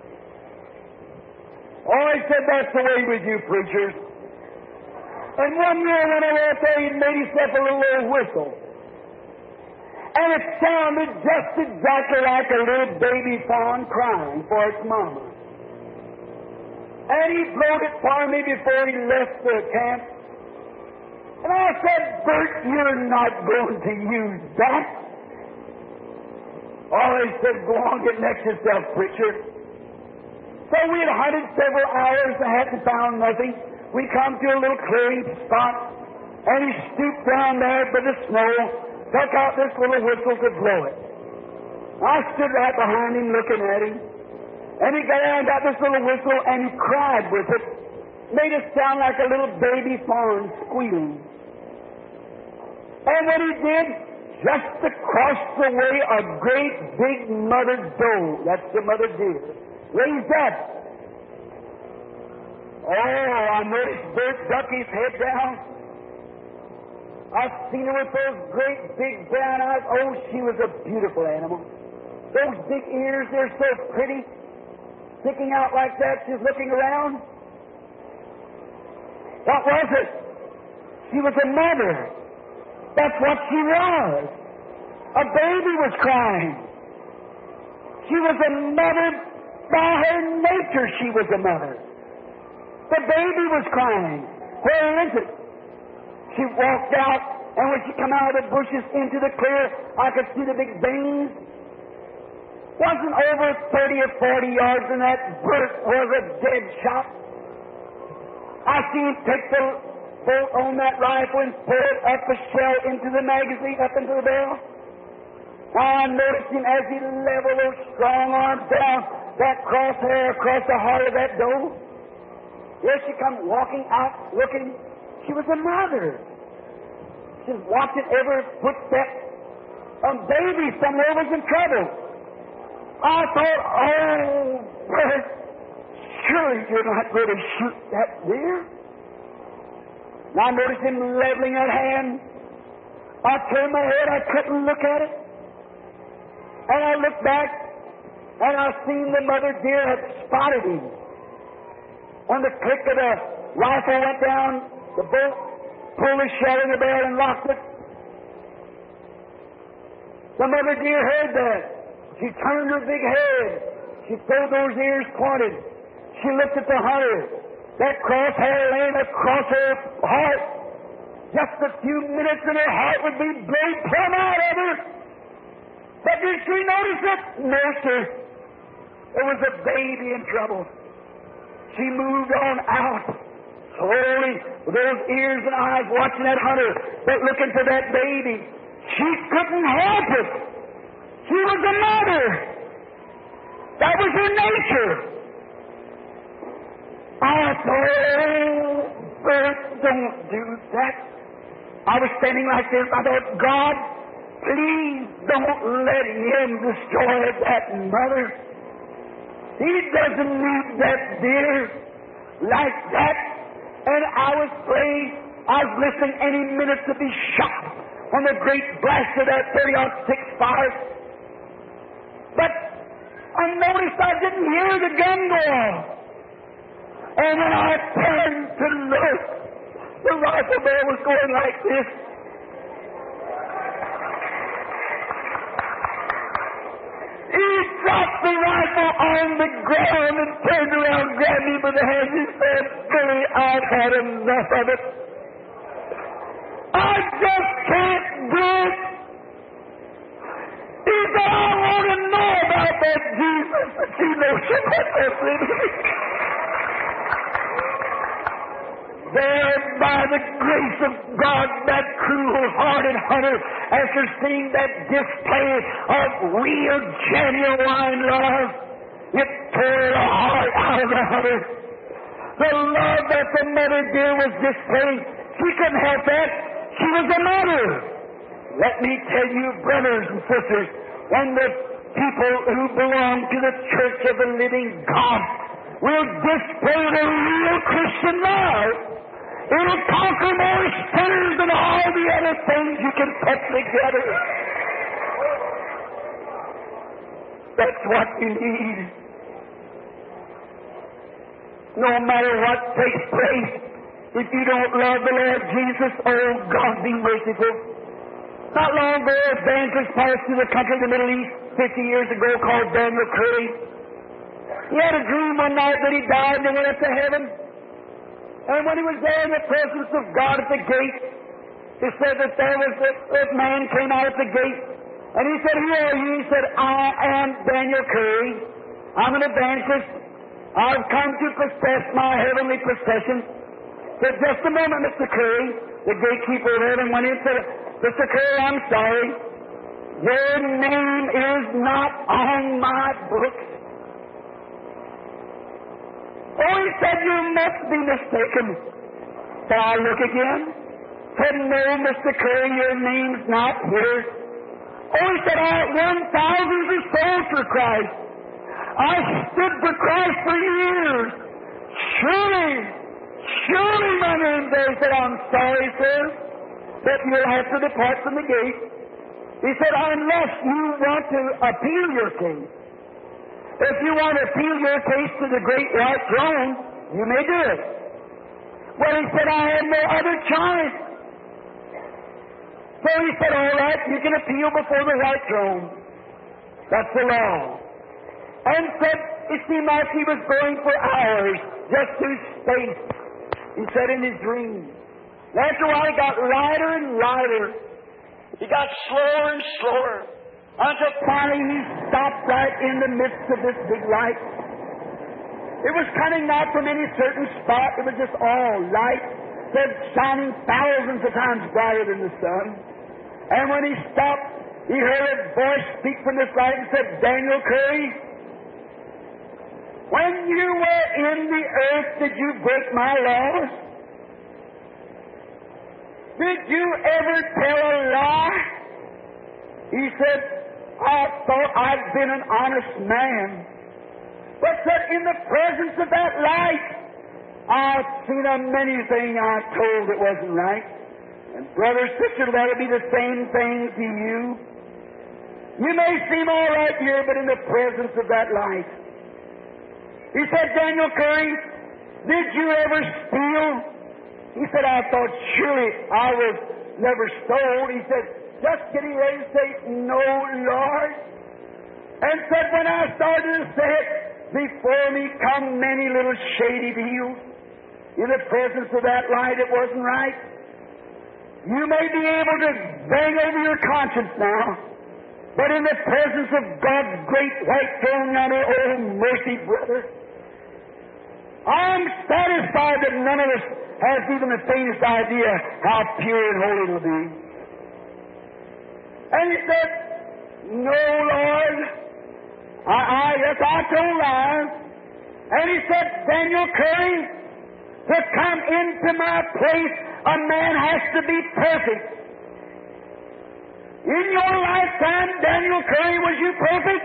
Oh, he said, that's the way with you preachers. And one year when I went there, he made himself a little old whistle. And it sounded just exactly like a little baby fawn crying for its mama. And he blowed it for me before he left the camp. And I said, Bert, you're not going to use that. Oh, he said, go on, get next yourself, preacher. So we had hunted several hours and hadn't found nothing. We come to a little clearing spot, and he stooped down there by the snow, took out this little whistle to blow it. I stood right behind him looking at him, and he got out and got this little whistle, and he cried with it. Made it sound like a little baby fawn squealing. And when he did, just across the way, a great big mother doe, that's the mother deer, raised up. Oh, I noticed Bert duck his head down. I've seen her with those great big brown eyes. Oh, she was a beautiful animal. Those big ears, they're so pretty. Sticking out like that, she's looking around. What was it? She was a mother. That's what she was. A baby was crying. She was a mother. By her nature, she was a mother. The baby was crying. Where is it? She walked out, and when she come out of the bushes into the clear, I could see the big veins. Wasn't over thirty or forty yards, and that Bert was a dead shot. I seen him take the bolt on that rifle and pull it up the shell into the magazine, up into the barrel. I noticed him as he leveled those strong arms down, that crosshair across the heart of that doe. Here she come walking out, looking. She was a mother. She's watching every footstep. A baby somewhere was in trouble. I thought, oh, Bert, surely you're not going to shoot that deer. And I noticed him leveling that hand. I turned my head, I couldn't look at it. And I looked back, and I seen the mother deer had spotted him. When the click of the rifle went down, the bolt pulled the shell in the bed and locked it. The mother deer heard that. She turned her big head. She pulled those ears pointed. She looked at the hunter. That crosshair laying across her heart. Just a few minutes and her heart would be blown plumb out of her. But did she notice it? No, sir. There was a baby in trouble. She moved on out, slowly, with those ears and eyes watching that hunter, but looking for that baby. She couldn't help it. She was a mother. That was her nature. I thought, oh, Bert, don't do that. I was standing like this. I thought, God, please don't let him destroy that mother. He doesn't need that deer like that. And I was praying. I was listening any minute to be shot when the great blast of that thirty aught six fired. But I noticed I didn't hear the gun go off. And when I turned to look, the rifle barrel was going like this. He dropped the rifle on the ground and turned around, grabbed me by the hand, and said, Billy, I've had enough of it. I just can't do it. He said, I want to know about that Jesus that you know so much of. There, by the grace of God, that cruel-hearted hunter, after seeing that display of real, genuine love, it tore the heart out of the hunter. The love that the mother deer was displaying, she couldn't help that. She was a mother. Let me tell you, brothers and sisters, when the people who belong to the Church of the Living God will display the real Christian love, it'll conquer more sinners than all the other things you can put together. That's what you need. No matter what takes place, if you don't love the Lord Jesus, oh God, be merciful. Not long ago, a evangelist passed through the country of the Middle East fifty years ago called Daniel Curry. He had a dream one night that he died and went up to heaven. And when he was there in the presence of God at the gate, he said that there was this, this man came out at the gate, and he said, who are you? He said, I am Daniel Curry. I'm an evangelist. I've come to possess my heavenly possession. Said, just a moment, Mister Curry. The gatekeeper of heaven went in and said, Mister Curry, I'm sorry. Your name is not on my book. Oh, he said, you must be mistaken. Shall I look again? Said, no, Mister Curry, your name's not here. Oh, he said, I won thousands of souls for Christ. I stood for Christ for years. Surely, surely my name's there. He said, I'm sorry, sir, that you'll have to depart from the gate. He said, unless you want to appeal your case. If you want to appeal your case to the great white throne, you may do it. Well, he said, I had no other choice. So he said, all right, you can appeal before the white throne. That's the law. And said, it seemed like he was going for hours, just through space. He said in his dream. And after a while, he got lighter and lighter. He got slower and slower. Until finally he stopped right in the midst of this big light. It was coming not from any certain spot. It was just all light, said shining thousands of times brighter than the sun. And when he stopped, he heard a voice speak from this light and said, Daniel Curry, when you were in the earth did you break my laws? Did you ever tell a lie? He said, I thought I'd been an honest man. But said, in the presence of that light, I've seen a many things I told that wasn't right. And brother, sister, that'll be the same thing to you. You may seem all right here, but in the presence of that light. He said, Daniel Curry, did you ever steal? He said, I thought surely I was never stole. He said, just getting ready to say, no, Lord. And said, when I started to say it, before me come many little shady deals. In the presence of that light, it wasn't right. You may be able to bang over your conscience now, but in the presence of God's great white throne yonder, oh mercy, brother, I'm satisfied that none of us has even the faintest idea how pure and holy it will be. And he said, no, Lord, I, I yes, I told lies. And he said, Daniel Curry, to come into my place, a man has to be perfect. In your lifetime, Daniel Curry, was you perfect?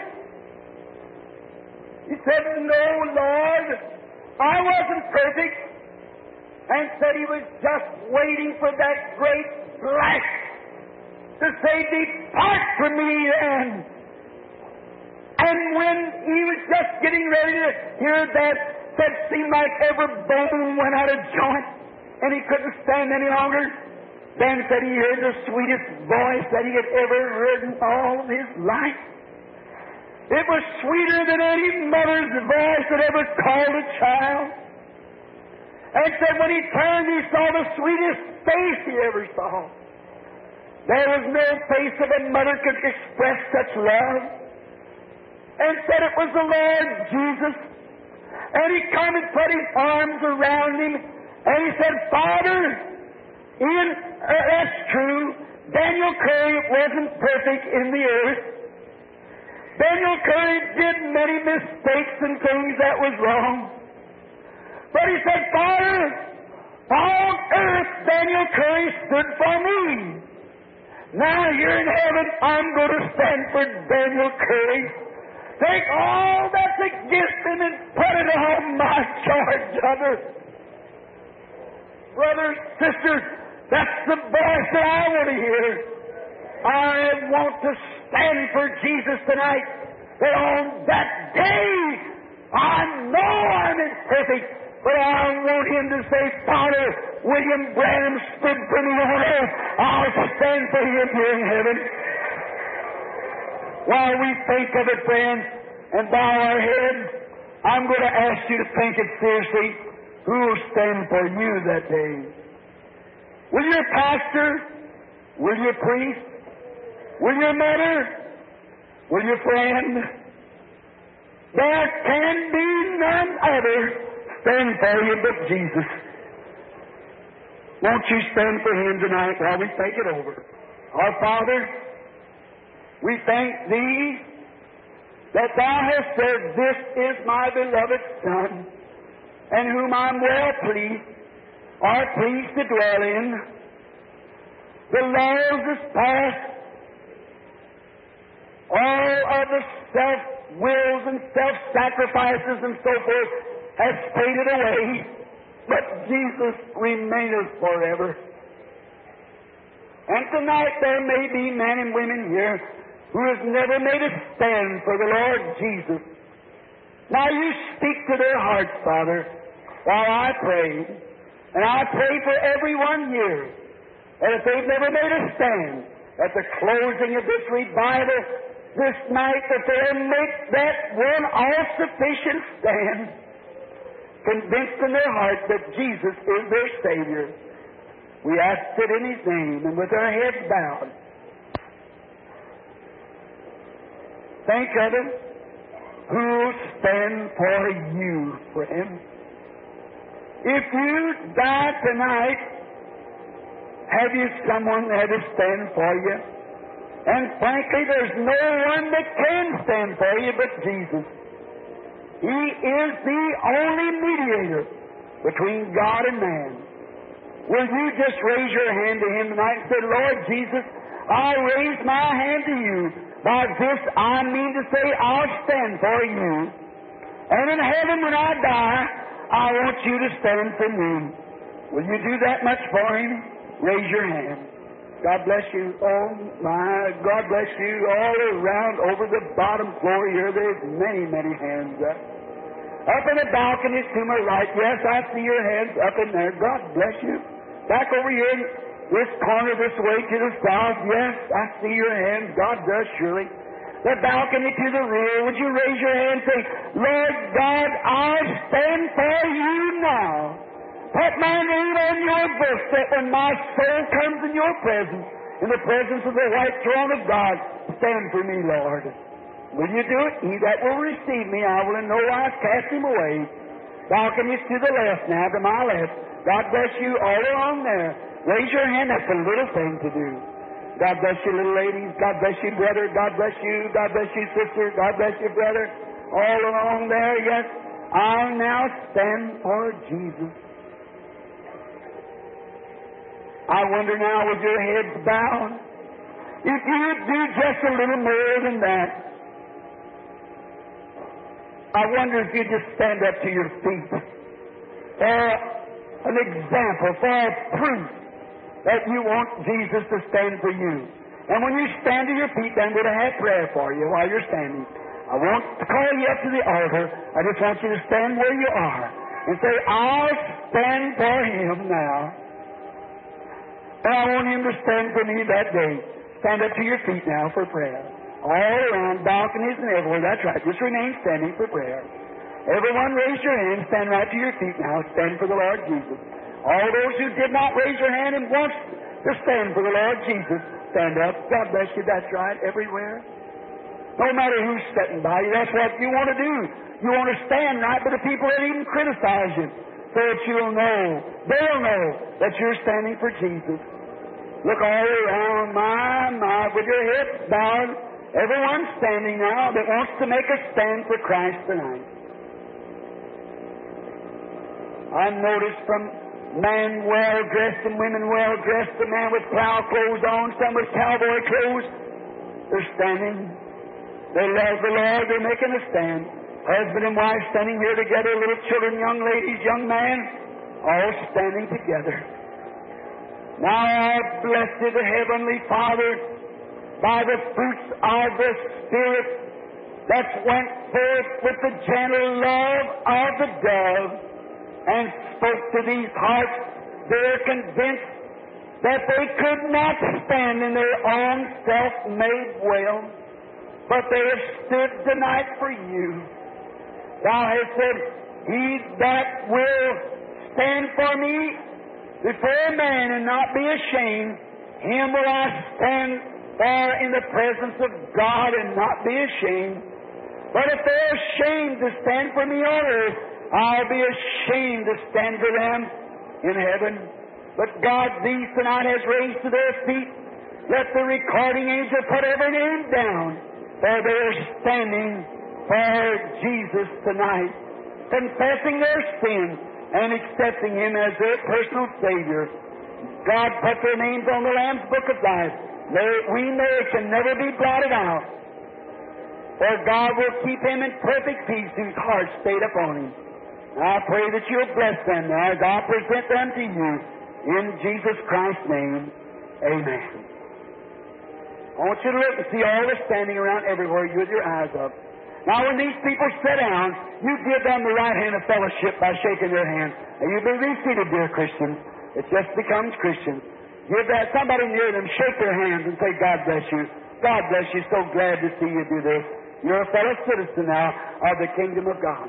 He said, no, Lord, I wasn't perfect. And said he was just waiting for that great flash to say, depart from me then. And when he was just getting ready to hear that, that seemed like every bone went out of joint, and he couldn't stand any longer. Then said he heard the sweetest voice that he had ever heard in all his life. It was sweeter than any mother's voice that ever called a child. And said when he turned, he saw the sweetest face he ever saw. There was no face of a mother could express such love. And said it was the Lord Jesus. And he come and put his arms around him, and he said, Father, in, uh, that's true, Daniel Curry wasn't perfect in the earth. Daniel Curry did many mistakes and things that was wrong. But he said, Father, on earth Daniel Curry stood for me. Now here in heaven, I'm going to stand for Daniel Curry. Take all that's against him and put it on my charge, brother. Brothers, sisters, that's the voice that I want to hear. I want to stand for Jesus tonight. That on that day, I know I'm imperfect, but I want him to say, Father, William Branham stood for me on earth. I'll stand for him here in heaven. While we think of it, friends, and bow our heads, I'm going to ask you to think it seriously. Who will stand for you that day? Will your pastor? Will your priest? Will your mother? Will your friend? There can be none other stand for you but Jesus. Won't you stand for him tonight while we think it over? Our Father, we thank Thee that Thou hast said, this is my beloved Son, in whom I'm well pleased, or pleased to dwell in. The laws is past. All of the self-wills and self-sacrifices and so forth has faded away, but Jesus remaineth forever. And tonight there may be men and women here who has never made a stand for the Lord Jesus. Now you speak to their hearts, Father, while I pray. And I pray for everyone here that if they've never made a stand at the closing of this revival this night, that they'll make that one all-sufficient stand, convinced in their heart that Jesus is their Savior. We ask it in His name, and with our heads bowed, think of it. Who'll stand for you, friend? If you die tonight, have you someone that will stand for you? And frankly, there's no one that can stand for you but Jesus. He is the only mediator between God and man. Will you just raise your hand to Him tonight and say, Lord Jesus, I raise my hand to You. By this I mean to say I'll stand for You. And in heaven when I die, I want You to stand for me. Will you do that much for Him? Raise your hand. God bless you. Oh my, God bless you. All around over the bottom floor here, there's many, many hands up. Up in the balconies to my right. Yes, I see your hands up in there. God bless you. Back over here in this corner, this way to the south. Yes, I see your hands. God does surely. The balcony to the rear. Would you raise your hand and say, Lord God, I'll stand for You now. Put my name on Your book that when my soul comes in Your presence, in the presence of the white throne of God, stand for me, Lord. Will you do it? He that will receive me, I will in no wise cast him away. Balconies to the left now, to my left. God bless you all along there. Raise your hand. That's a little thing to do. God bless you, little ladies. God bless you, brother. God bless you. God bless you, sister. God bless you, brother. All along there, yes. I now stand for Jesus. I wonder now, with your heads bowed, if you would do just a little more than that. I wonder if you'd just stand up to your feet for an example, for a proof that you want Jesus to stand for you. And when you stand to your feet, I'm going to have prayer for you while you're standing. I won't call you up to the altar. I just want you to stand where you are and say, I'll stand for Him now. And I want Him to stand for me that day. Stand up to your feet now for prayer. All around, balconies and everywhere. That's right. Just remain standing for prayer. Everyone raise your hand. Stand right to your feet now. Stand for the Lord Jesus. All those who did not raise your hand and want to stand for the Lord Jesus, stand up. God bless you. That's right. Everywhere. No matter who's sitting by you, that's what you want to do. You want to stand right, but the people that even criticize you, so that you'll know, they'll know that you're standing for Jesus. Look all around, my, my, with your heads bowed. Everyone's standing now that wants to make a stand for Christ tonight. I noticed from men well-dressed and women well-dressed, the man with plow clothes on, some with cowboy clothes. They're standing. They love the Lord. They're making a stand. Husband and wife standing here together, little children, young ladies, young man, all standing together. Now I bless you, the Heavenly Father, by the fruits of the Spirit that went forth with the gentle love of the dove and spoke to these hearts. They're convinced that they could not stand in their own self-made will, but they have stood tonight for You. Thou hast said, He that will stand for me before man and not be ashamed, him will I stand for in the presence of God and not be ashamed. But if they're ashamed to stand for me on earth, I'll be ashamed to stand for them in heaven. But God, these tonight has raised to their feet. Let the recording angel put every name down, for they're standing for Jesus tonight, confessing their sin and accepting Him as their personal Savior. God put their names on the Lamb's Book of Life. They, we know it can never be blotted out. For God will keep him in perfect peace whose heart stayed upon Him. I pray that You'll bless them now as I present them to You. In Jesus Christ's name, amen. I want you to look and see all the standing around everywhere you with your eyes up. Now when these people sit down, you give them the right hand of fellowship by shaking their hand. And you be reseated, dear Christians. It just becomes Christians. Give that somebody near them, shake their hands and say, God bless you. God bless you. So glad to see you do this. You're a fellow citizen now of the kingdom of God.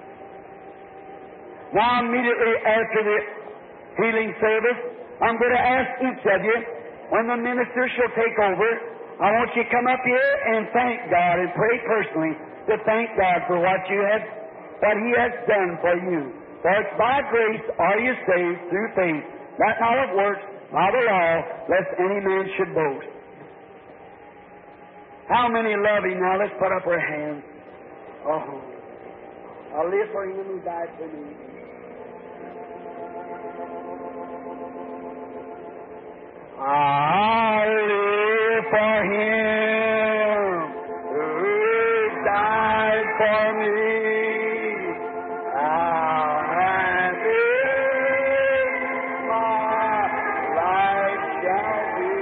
Now immediately after the healing service, I'm going to ask each of you, when the minister shall take over, I want you to come up here and thank God and pray personally to thank God for what you have, what He has done for you. For it's by grace are you saved through faith, that not of works, by the law, lest any man should boast. How many love Him now? Let's put up our hands. Oh. I live for Him who died for me. I live for Him who died for me. And in my life shall be.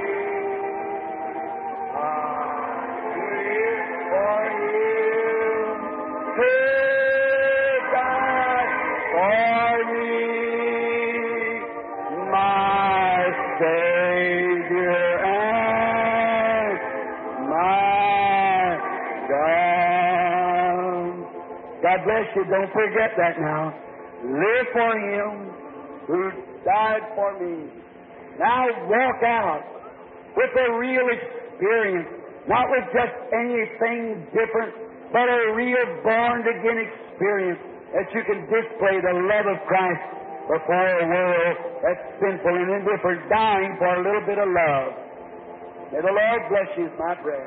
I live for Him who died for me, my Savior and my God. God bless you. Don't forget that now. Live for Him who died for me. Now walk out with a real experience, not with just anything different, but a real born-again experience that you can display the love of Christ before a world that's sinful and indifferent, dying for a little bit of love. May the Lord bless you, is my prayer.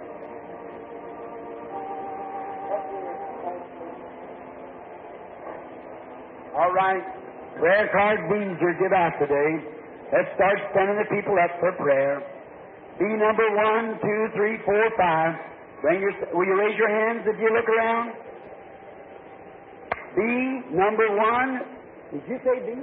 All right, prayer card B's are give out today. Let's start sending the people up for prayer. B number one, two, three, four, five. Bring your, will you raise your hands if you look around? B number one. Did you say B?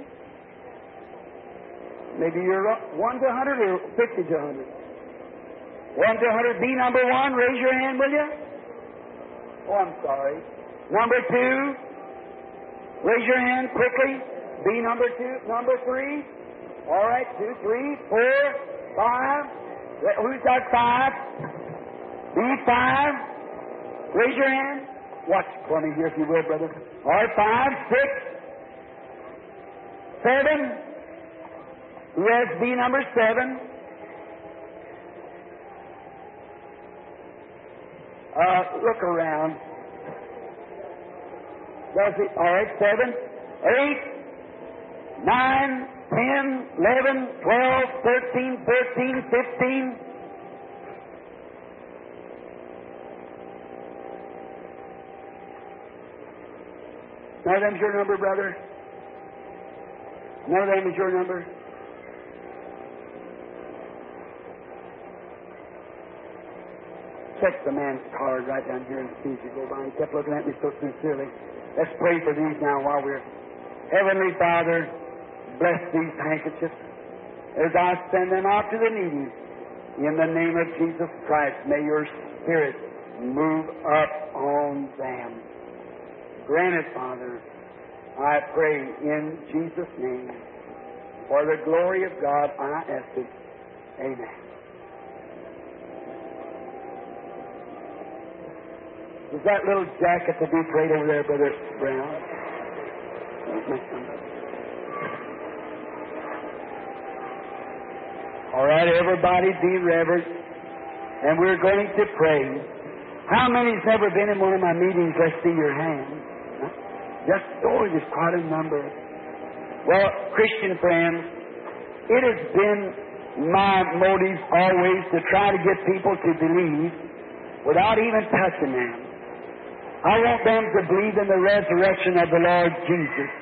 Maybe you're one to a hundred or fifty to a hundred. One to a hundred. B number one. Raise your hand, will you? Oh, I'm sorry. Number two. Raise your hand quickly. B number two. Number three. All right. Two, three, four, five. Who's got five? B five. Raise your hand. Watch for me here, if you will, brother. All right. Five, six, seven. Who has B number seven? Uh, look around. Does it? All right, seven, eight, nine, ten, eleven, twelve, thirteen, fourteen, fifteen. None of them's your number, brother? None of them is your number? Check the man's card right down here and see as you go by. He kept looking at me so sincerely. Let's pray for these now while we're... Heavenly Father, bless these handkerchiefs as I send them out to the needy. In the name of Jesus Christ, may your Spirit move up on them. Grant it, Father, I pray in Jesus' name. For the glory of God, I ask it. Amen. Is that little jacket to be prayed over there, Brother Brown? All right, everybody be reverent. And we're going to pray. How many's never been in one of my meetings? Let's see your hand. Just, oh, there's quite a number. Well, Christian friends, it has been my motive always to try to get people to believe without even touching them. I want them to believe in the resurrection of the Lord Jesus.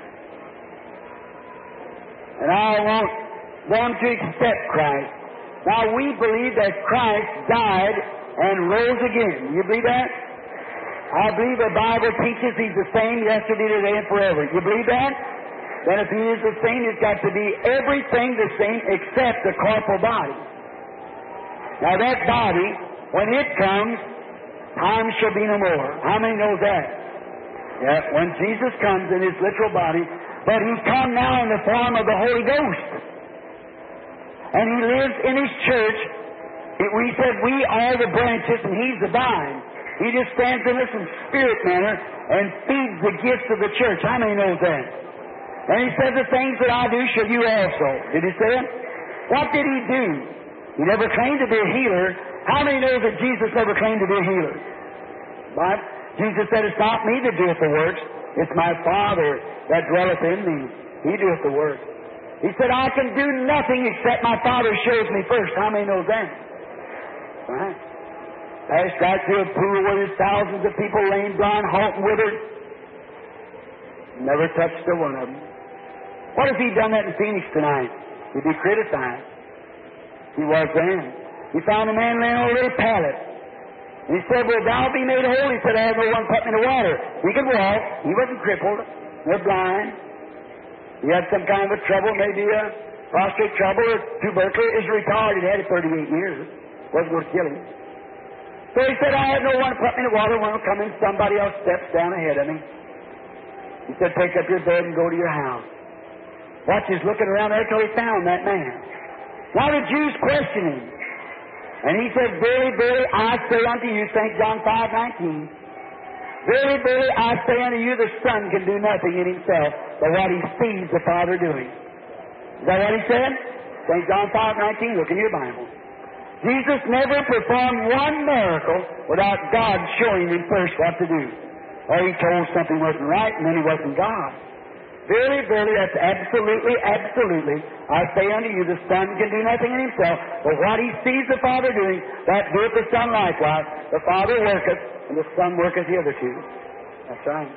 And I want them to accept Christ. Now, we believe that Christ died and rose again. You believe that? I believe the Bible teaches He's the same yesterday, today, and forever. You believe that? Then if He is the same, He's got to be everything the same except the corporal body. Now, that body, when it comes, time shall be no more. How many knows that? Yeah, when Jesus comes in His literal body, but He's come now in the form of the Holy Ghost. And He lives in His church. It, we said we are the branches and He's the vine. He just stands in us in spirit manner and feeds the gifts of the church. How many knows that? And He said, the things that I do shall you also. Did He say it? What did He do? He never claimed to be a healer. How many know that Jesus never claimed to be a healer? But Jesus said, it's not me that doeth the works. It's my Father that dwelleth in me. He doeth the work. He said, I can do nothing except my Father shows me first. How many know that? Right? Passed right through a pool where there's thousands of people laying blind, halt and withered. Never touched a one of them. What if he'd done that in Phoenix tonight? He'd be criticized. He was then. He found a man laying on a little pallet. And he said, "Will thou be made whole?" He said, "I have no one put me in the water." He could walk. He wasn't crippled. Nor blind. He had some kind of a trouble, maybe a prostate trouble or tuberculosis. He was retarded. He had it thirty-eight years. Wasn't going to kill him. So he said, "I have no one to put me in the water. One will come in, somebody else steps down ahead of me." He said, "Take up your bed and go to your house." Watch, he's looking around there till he found that man. Now the Jews questioned him. And he said, "Verily, verily, I say unto you," Saint John five nineteen, "Verily, verily, I say unto you, the Son can do nothing in himself but what he sees the Father doing." Is that what he said? Saint John five nineteen, look in your Bible. Jesus never performed one miracle without God showing him first what to do. Or he told something wasn't right, and then he wasn't God. Verily, verily, that's absolutely, absolutely, I say unto you, the Son can do nothing in himself, but what he sees the Father doing, that doeth the Son likewise. The Father worketh, and the Son worketh the other two. That's right.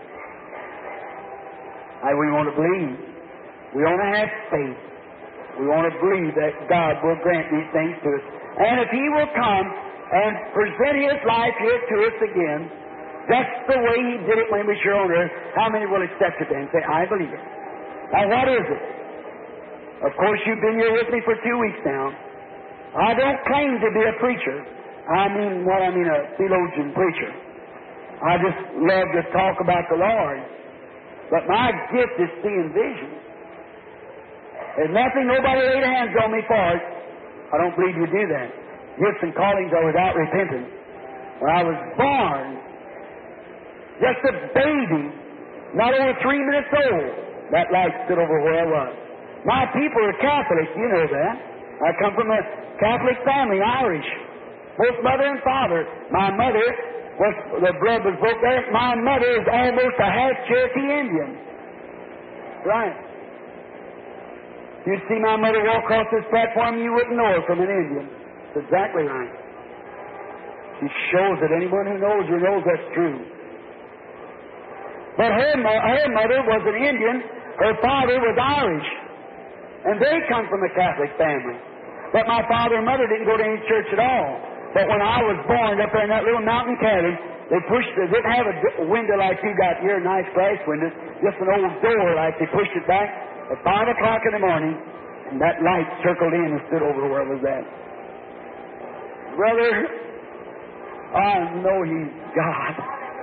I, we want to believe. We want to have faith. We want to believe that God will grant these things to us. And if he will come and present his life here to us again, just the way he did it when we were on earth, how many will accept it then and say, "I believe it"? Now what is it? Of course, you've been here with me for two weeks now. I don't claim to be a preacher. I mean, what I mean, a theologian preacher. I just love to talk about the Lord. But my gift is seeing visions. There's nothing nobody laid hands on me for it. I don't believe you do that. Gifts and callings are without repentance. When I was born, just a baby, not over three minutes old, that light stood over where I was. My people are Catholic, you know that. I come from a Catholic family, Irish. Both mother and father. My mother, was, the blood was broke there. My mother is almost a half Cherokee Indian. Right. You'd see my mother walk across this platform, you wouldn't know her from an Indian. That's exactly right. She shows that anyone who knows her knows that's true. But her, her mother was an Indian, her father was Irish. And they come from a Catholic family. But my father and mother didn't go to any church at all. But when I was born up there in that little mountain cabin, they pushed it, didn't have a window like you got here, a nice glass window, just an old door like they pushed it back at five o'clock in the morning, and that light circled in and stood over where it was at. Brother, I know he's God.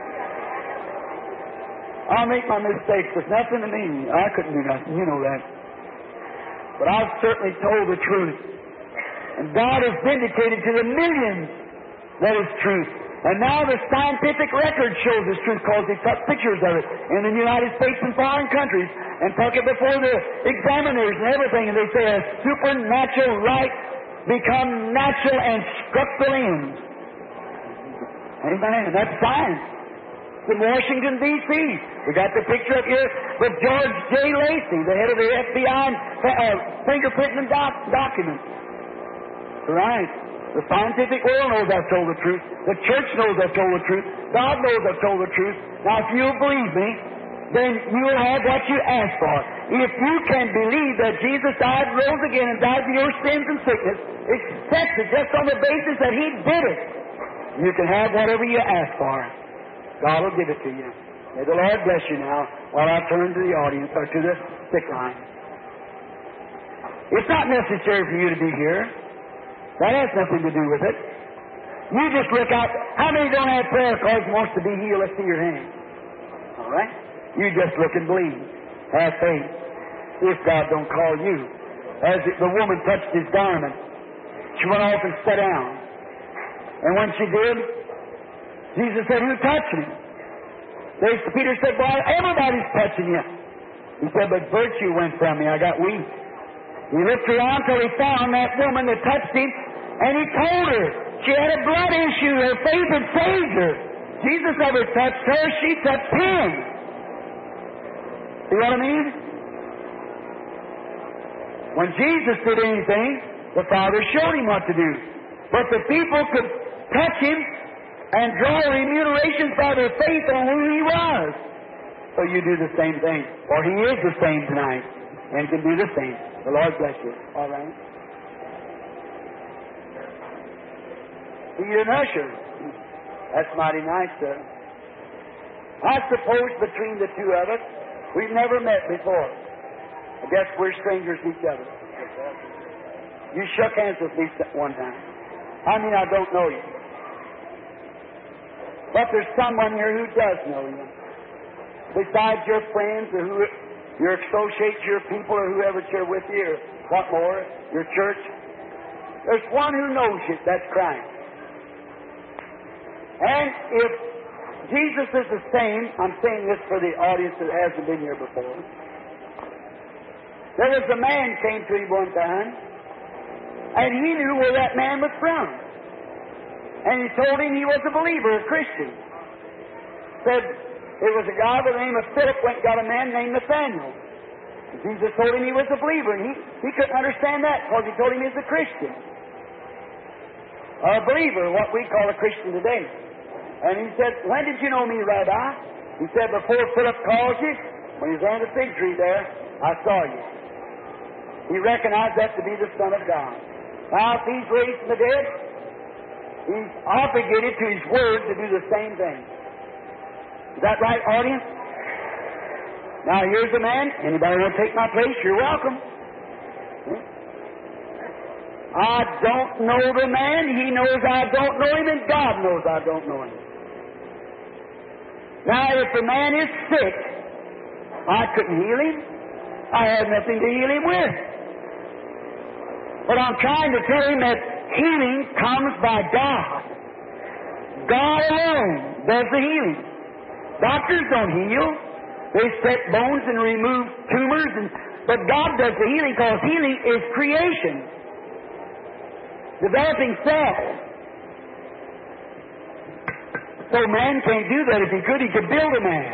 I'll make my mistakes. There's nothing to me. I couldn't do nothing. You know that. But I've certainly told the truth. And God has vindicated to the millions that it's truth. And now the scientific record shows it's truth because they took pictures of it in the United States and foreign countries and took it before the examiners and everything. And they say a supernatural light become natural and struck the limbs. Amen. That's science. In Washington, D C We got the picture up here with George J. Lacey, the head of the F B I, uh, fingerprinting doc- documents. Right. The scientific world knows I've told the truth. The church knows I've told the truth. God knows I've told the truth. Now, if you'll believe me, then you will have what you ask for. If you can believe that Jesus died, rose again, and died for your sins and sickness, accept it just on the basis that He did it, you can have whatever you ask for. God will give it to you. May the Lord bless you now while I turn to the audience or to the sick line. It's not necessary for you to be here. That has nothing to do with it. You just look out. How many don't have prayer cards and wants to be healed? Let's see your hand. All right? You just look and believe. Have faith. If God don't call you. As the woman touched his garment, she went off and sat down. And when she did, Jesus said, "Who touched me?" They, Peter said, "Well, everybody's touching you." He said, "But virtue went from me. I got weak." He looked around till he found that woman that touched him, and he told her she had a blood issue. Her faith had saved her. Jesus never touched her. She touched him. See what I mean? When Jesus did anything, the Father showed him what to do. But the people could touch him and draw remunerations by their faith on who he was. So you do the same thing. For He is the same tonight and can do the same. The Lord bless you. All right. Be an usher. That's mighty nice, sir. I suppose between the two of us, we've never met before. I guess we're strangers to each other. You shook hands with me one time. I mean, I don't know you. But there's someone here who does know you. Besides your friends or who, your associates, your people, or whoever you're with you, or what more, your church. There's one who knows you. That's Christ. And if Jesus is the same, I'm saying this for the audience that hasn't been here before. There was a man came to him one time, and he knew where that man was from. And he told him he was a believer, a Christian. Said it was a guy by the name of Philip went and got a man named Nathaniel. And Jesus told him he was a believer, and he, he couldn't understand that because he told him he was a Christian. A believer, what we call a Christian today. And he said, when did you know me, Rabbi? He said, before Philip called you, when he was under the fig tree there, I saw you. He recognized that to be the Son of God. Now, if He's raised from the dead, He's obligated to His Word to do the same thing. Is that right, audience? Now, here's a man. Anybody want to take my place? You're welcome. I don't know the man. He knows I don't know him, and God knows I don't know him. Now, if the man is sick, I couldn't heal him. I had nothing to heal him with. But I'm trying to tell him that healing comes by God. God alone does the healing. Doctors don't heal. They set bones and remove tumors, and, but God does the healing because healing is creation. Developing cells. So man can't do that. If he could, he could build a man.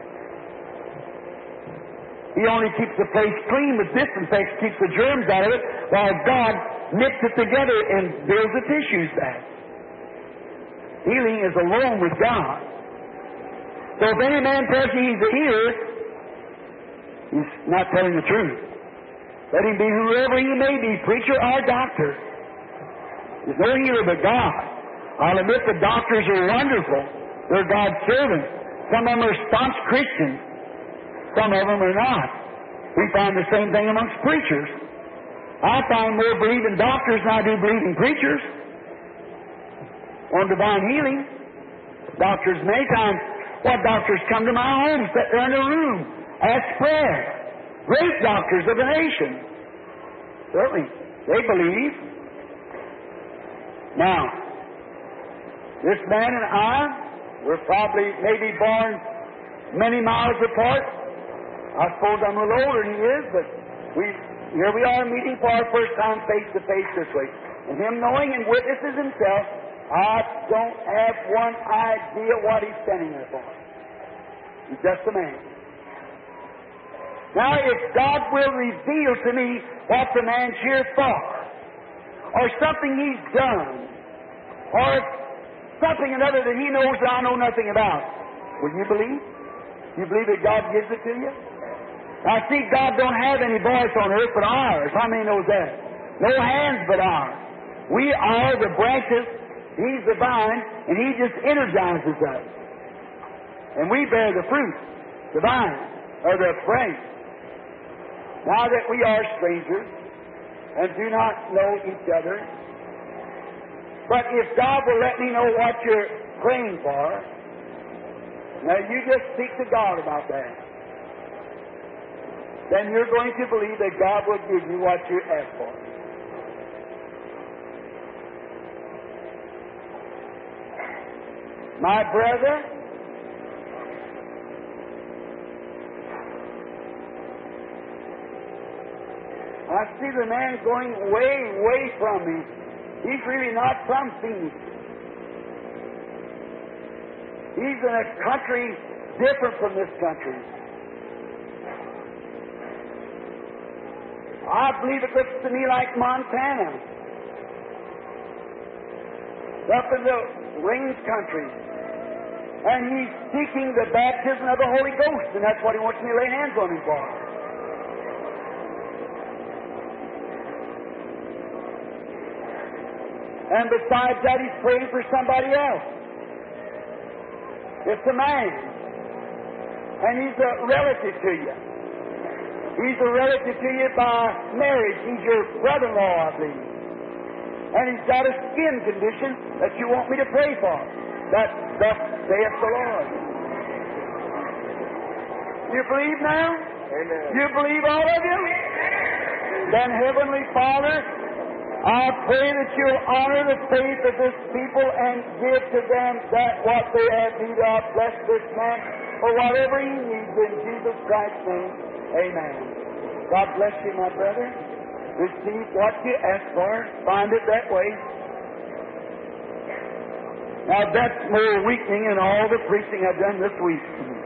He only keeps the place clean with disinfects, keeps the germs out of it, while God knits it together and builds the tissues back. Healing is alone with God. So if any man tells you he's a healer, he's not telling the truth. Let him be whoever he may be, preacher or doctor. There's no healer but God. I'll admit the doctors are wonderful. They're God's servants. Some of them are staunch Christians. Some of them are not. We find the same thing amongst preachers. I find more believing doctors than I do believing preachers on divine healing. Doctors, many times, what doctors come to my home, sit there in a room, ask prayer. Great doctors of the nation. Certainly, they believe. Now, this man and I were probably maybe born many miles apart. I suppose I'm a little older than he is, but we here we are meeting for our first time face to face this way. And him knowing and witnesses himself, I don't have one idea what he's standing there for. He's just a man. Now, if God will reveal to me what the man's here for, or something he's done, or something another that he knows that I know nothing about, will you believe? You believe that God gives it to you? Now, see, God don't have any voice on earth but ours. How many knows that? No hands but ours. We are the branches. He's the vine, and He just energizes us. And we bear the fruit, the vine, or the branch. Now that we are strangers and do not know each other, but if God will let me know what you're praying for, now you just speak to God about that. Then you're going to believe that God will give you what you ask for. My brother, I see the man going way, way from me. He's really not from Phoenix. He's in a country different from this country. I believe it looks to me like Montana. Up in the range country. And he's seeking the baptism of the Holy Ghost, and that's what he wants me to lay hands on him for. And besides that, he's praying for somebody else. It's a man. And he's a relative to you. He's a relative to you by marriage. He's your brother-in-law, I believe. And he's got a skin condition that you want me to pray for. That thus saith the Lord. You believe now? Amen. You believe, all of you? Then, Heavenly Father, I pray that you'll honor the faith of this people and give to them that what they have need of. Bless this man for whatever he needs in Jesus Christ's name. Amen. God bless you, my brother. Receive what you ask for. Find it that way. Now, that's more weakening in all the preaching I've done this week.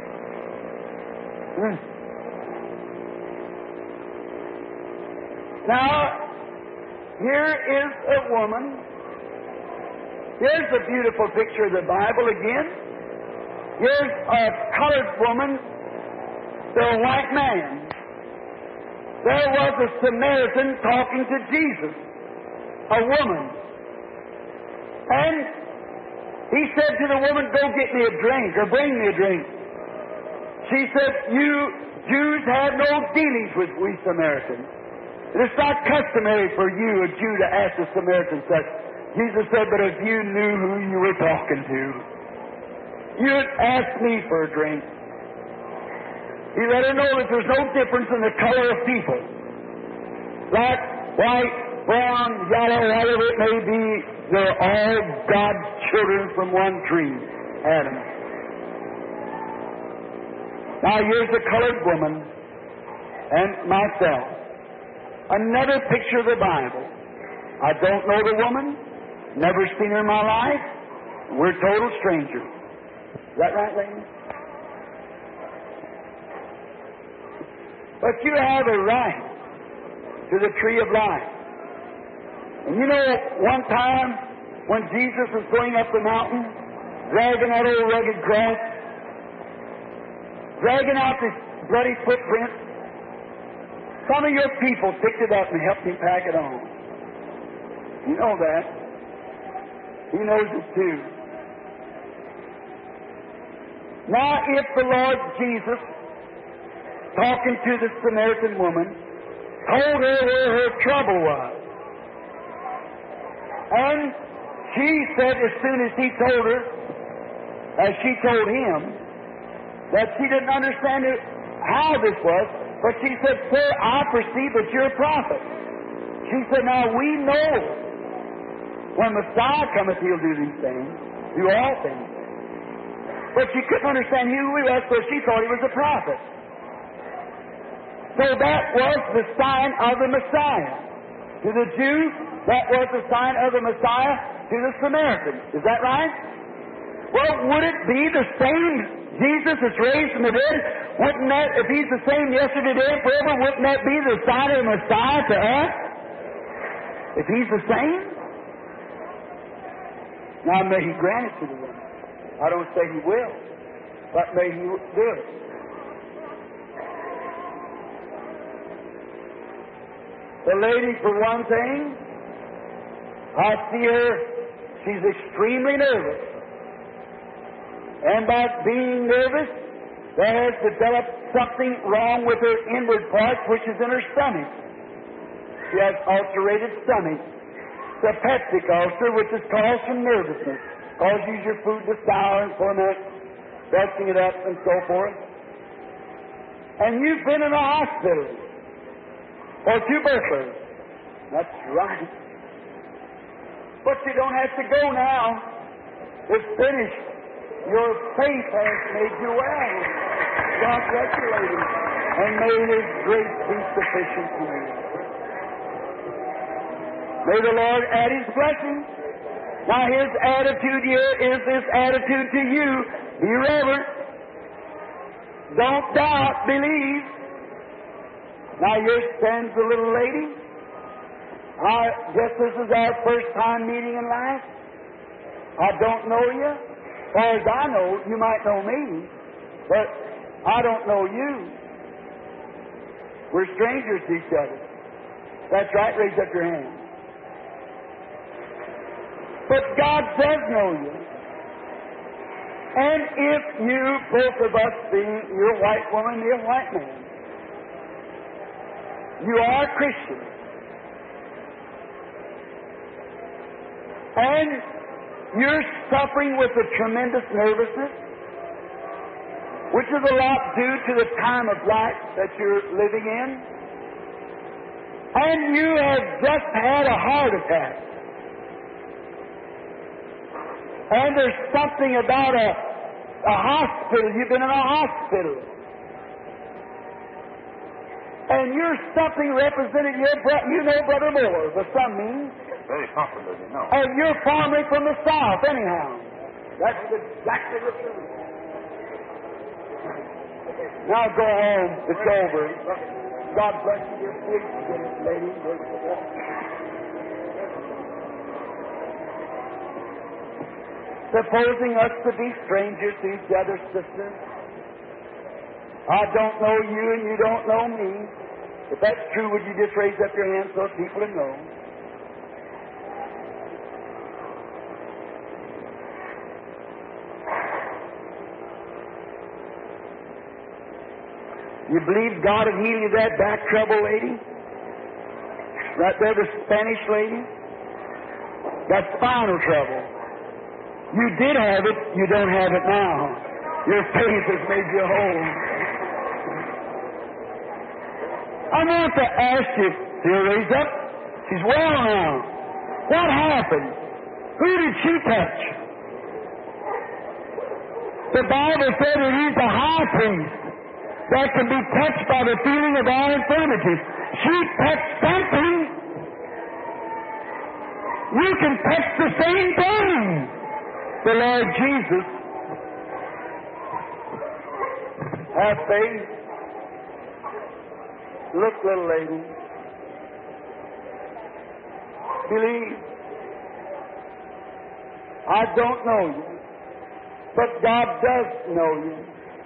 Now, here is a woman. Here's a beautiful picture of the Bible again. Here's a colored woman to a white man. There was a Samaritan talking to Jesus, a woman. And he said to the woman, "Go get me a drink, or bring me a drink." She said, "You Jews have no dealings with we Samaritans. It is not customary for you, a Jew, to ask a Samaritan such." Jesus said, "But if you knew who you were talking to, you'd ask me for a drink." He let her know that there's no difference in the color of people. Black, white, brown, yellow, whatever it may be, they're all God's children from one tree, Adam. Now here's a colored woman and myself. Another picture of the Bible. I don't know the woman, never seen her in my life. We're total strangers. Is that right, ladies? But you have a right to the tree of life. And you know, one time when Jesus was going up the mountain, dragging that old rugged cross, dragging out this bloody footprint, some of your people picked it up and helped him pack it on. You know that. He knows it too. Now, if the Lord Jesus, talking to the Samaritan woman, told her where her trouble was, and she said as soon as he told her, as she told him, that she didn't understand it, how this was, but she said, "Sir, I perceive that you're a prophet." She said, "Now we know when Messiah cometh, he'll do these things, do all things." But she couldn't understand who he was, so she thought he was a prophet. So that was the sign of the Messiah. To the Jew, that was the sign of the Messiah. To the Samaritan. Is that right? Well, would it be the same Jesus is raised from the dead? Wouldn't that, if he's the same yesterday, today, and forever, wouldn't that be the sign of the Messiah to us? If he's the same? Now, may he grant it to the woman. I don't say he will, but may he do it. The lady, for one thing, I see her, she's extremely nervous. And by being nervous, there has developed something wrong with her inward parts, which is in her stomach. She has ulcerated stomach. It's a peptic ulcer, which is caused from nervousness. Causes your food to sour and ferment, belching it up and so forth. And you've been in a hospital for tuberculosis. That's right. But you don't have to go now. It's finished. Your faith has made you well. God bless you, ladies. And may His grace be sufficient to you. May the Lord add His blessing. Now His attitude here is this attitude to you. Be reverent. Don't doubt, believe. Now here stands the little lady. I guess this is our first time meeting in life. I don't know you, far as I know, you might know me, but I don't know you. We're strangers to each other. That's right, raise up your hand. But God does know you. And if you, both of us being, you're a white woman, you're a white man, you are Christians. And you're suffering with a tremendous nervousness, which is a lot due to the time of life that you're living in. And you have just had a heart attack. And there's something about a, a hospital. You've been in a hospital. And you're something representing your brother. You know Brother Moore, by some means. Very comfortable, you know. And you're formerly from the South, anyhow. That's exactly the truth. Now go home. It's over. God bless you. You're sweet, lady. Supposing us to be strangers to each other, sisters. I don't know you and you don't know me. If that's true, would you just raise up your hand so people will know? You believe God would heal you that back trouble, lady? Right there, the Spanish lady? That spinal trouble. You did have it, you don't have it now. Your faith has made you whole. I want to ask you, she'll raise up. She's well now. What happened? Who did she touch? The Bible said that He's the high priest that can be touched by the feeling of our infirmities. She touched something. You can touch the same thing. The Lord Jesus. Have faith. Look, little lady. Believe. I don't know you, but God does know you.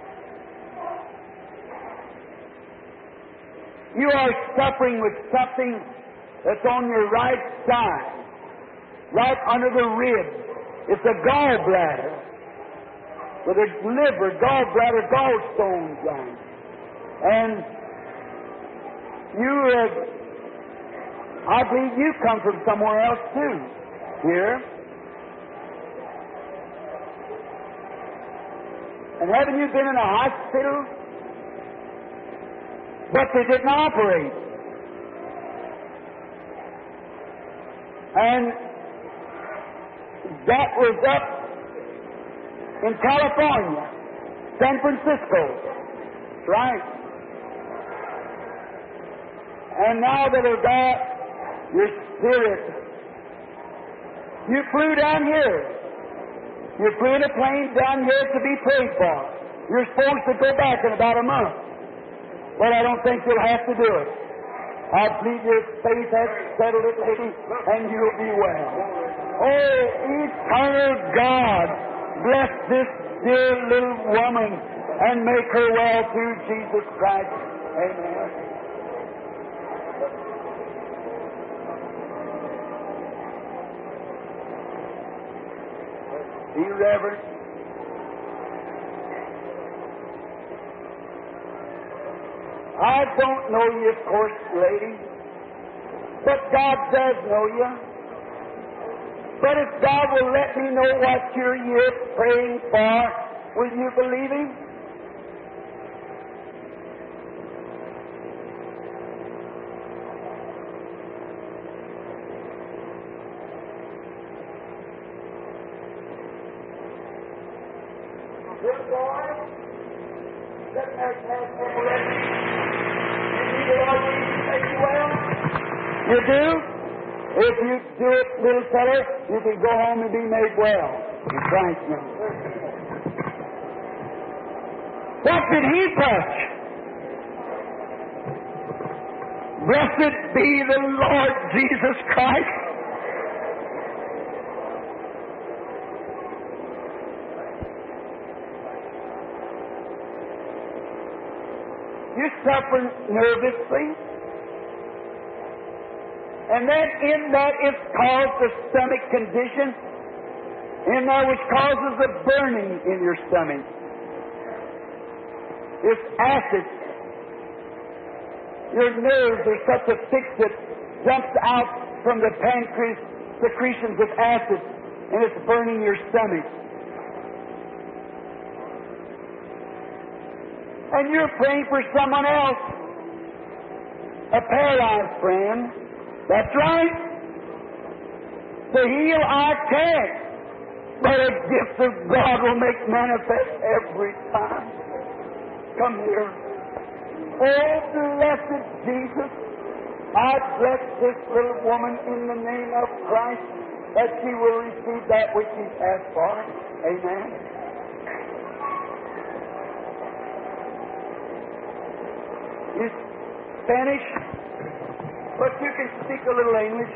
You are suffering with something that's on your right side, right under the ribs. It's a gallbladder, with a liver, gallbladder, gallstones on. And you have, I believe you come from somewhere else too, here. And haven't you been in a hospital? But they didn't operate. And that was up in California, San Francisco. That's right. And now that I've got your spirit, you flew down here. You flew in a plane down here to be prayed for. You're supposed to go back in about a month. But I don't think you'll have to do it. I believe your faith has settled it, lady, and you'll be well. Oh, eternal God, bless this dear little woman and make her well through Jesus Christ. Amen. Be reverent. I don't know you, of course, lady, but God does know you. But if God will let me know what you're here praying for, will you believe Him? Good boy, let me have some You do? If you do it, little fellow, you can go home and be made well. In Christ's name. What did He touch? Blessed be the Lord Jesus Christ. You suffer nervously. And then in that is caused the stomach condition, in that which causes a burning in your stomach. It's acid. Your nerves are such a fix that jumps out from the pancreas secretions of acid, and it's burning your stomach. And you're praying for someone else, a paralyzed friend. That's right. To heal, I can't. But a gift of God will make manifest every time. Come here. Oh, blessed Jesus, I bless this little woman in the name of Christ, that she will receive that which she's asked for. Amen. It's Spanish, but you can speak a little English.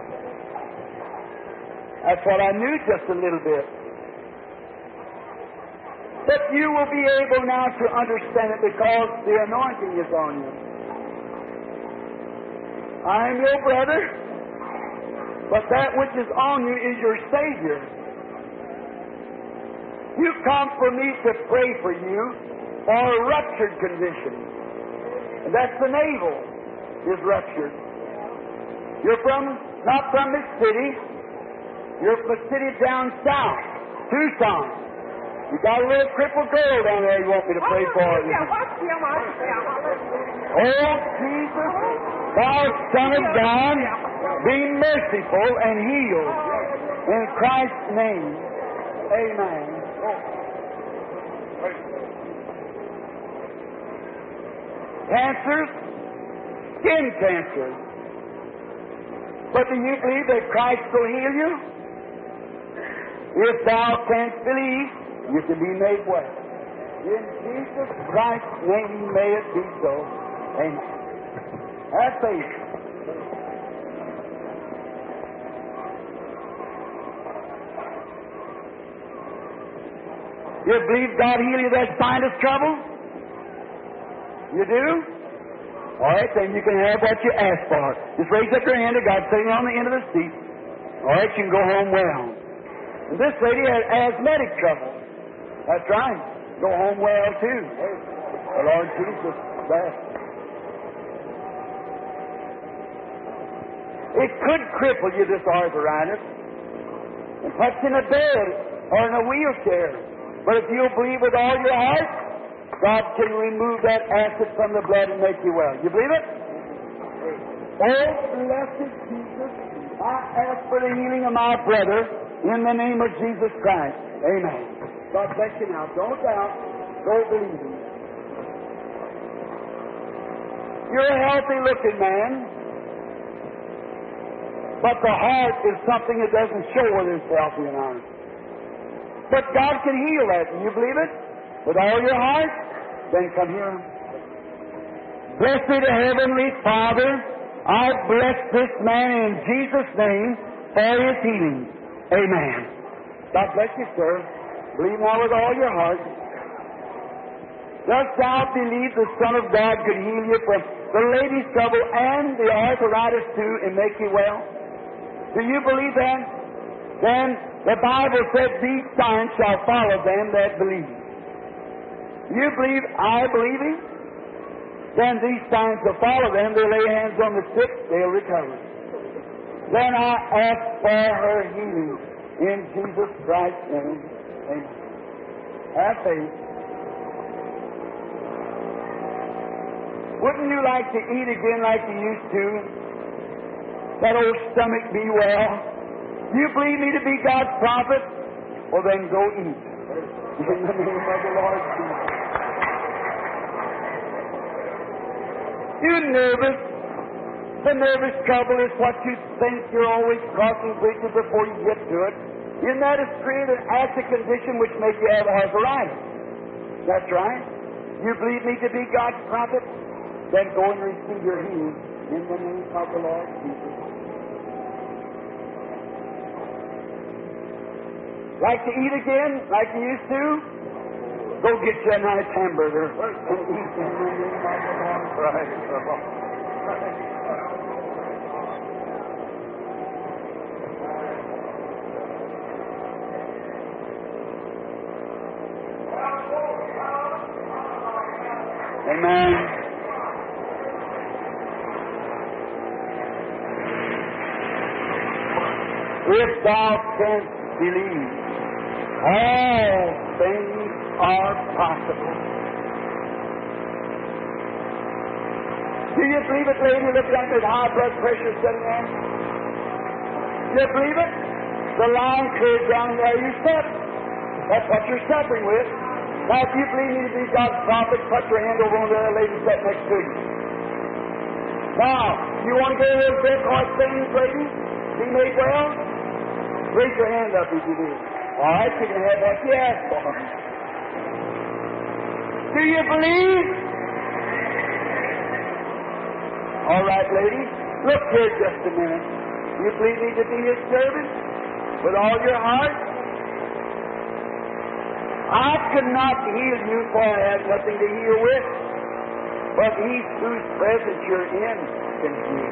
That's what I knew, just a little bit. But you will be able now to understand it because the anointing is on you. I am your brother, but that which is on you is your Savior. You come for me to pray for you for a ruptured condition. And that's the navel is ruptured. You're from, not from this city. You're from a city down south, Tucson. You got a little crippled girl down there you want me to pray for. Oh, Jesus, thou Son of God, be merciful and heal. In Christ's name, amen. Cancers, skin cancer. But do you believe that Christ will heal you? If thou canst believe, you can be made well. In Jesus Christ's name, may it be so. Amen. Have faith. You believe God heal you that sinus trouble? You do? All right, then you can have what you ask for. Just raise up your hand to God, sitting on the end of the seat. All right, you can go home well. And this lady had asthmatic trouble. That's right. Go home well, too. The Lord Jesus bless. It could cripple you, this arthritis, and put you in a bed or in a wheelchair. But if you'll believe with all your heart, God can remove that acid from the blood and make you well. You believe it? Oh, blessed Jesus, I ask for the healing of my brother in the name of Jesus Christ. Amen. God bless you now. Don't doubt. Go believing. You're a healthy-looking man, but the heart is something that doesn't show whether it's healthy or not. But God can heal that. Do you believe it? With all your heart? Then come here. Blessed Heavenly Father, I bless this man in Jesus' name for his healing. Amen. God bless you, sir. Believe now with all your heart. Dost thou believe the Son of God could heal you from the lady's trouble and the arthritis too and make you well? Do you believe that? Then the Bible said these signs shall follow them that believe. You believe I believe Him? Then these signs will follow them. They lay hands on the sick, they'll recover. Then I ask for her healing in Jesus Christ's name. Amen. Have faith. Wouldn't you like to eat again like you used to? That old stomach be well? You believe me to be God's prophet? Well, then go eat. In the name of the Lord Jesus. You're nervous. The nervous trouble is what you think you're always crossing bridges before you get to it. Isn't that has created an acid condition which makes you have arthritis? That's right. You believe me to be God's prophet? Then go and receive your healing in the name of the Lord Jesus. Like to eat again, like you used to? Go get you a nice hamburger and eat in the name of the Lord. Praise the Lord. Amen. If thou canst believe, all things are possible. Do you believe it, lady? Look at that high blood pressure sitting there. Do you believe it? The line cleared down where you sit. That's what you're suffering with. Now, if you believe me to be God's prophet, put your hand over on the other lady sitting next to you. Now, you want to get a little bit more things, lady? Be made well? Raise your hand up if you do. All right, you can have what you ask for. Do you believe? All right, lady. Look here just a minute. You believe me to be His servant with all your heart? I could not heal you, for I have nothing to heal with, but He whose presence you're in can heal.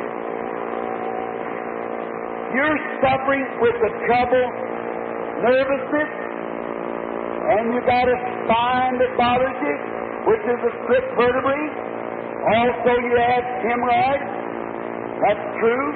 You're suffering with the trouble, nervousness, and you got a spine that bothers you, which is a split vertebrae. Also, you have hemorrhoids. That's true.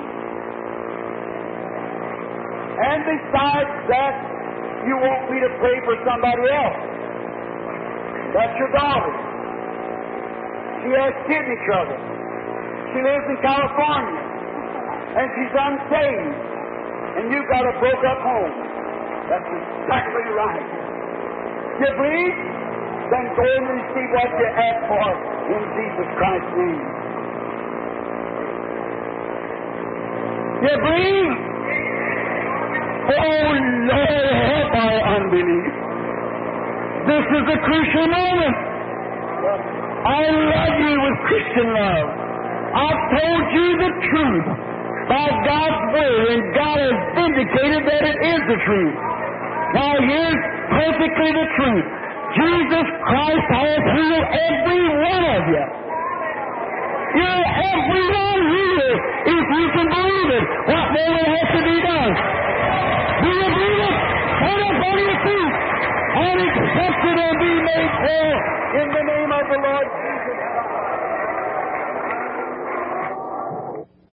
And besides that, you want me to pray for somebody else. That's your daughter. She has kidney trouble. She lives in California. And she's unsaved. And you've got a broke up home. That's exactly right. You believe? Then go and receive what you ask for in Jesus Christ's name. You believe? Oh, Lord, help our unbelief. This is a crucial moment. I love you with Christian love. I've told you the truth by God's word, and God has vindicated that it is the truth. Now here's perfectly the truth. Jesus Christ has healed every one of you. You're everyone healed if you can believe it. What more has to be done? Do you believe it? Stand up on your feet and accept it and be made whole in the name of the Lord Jesus Christ.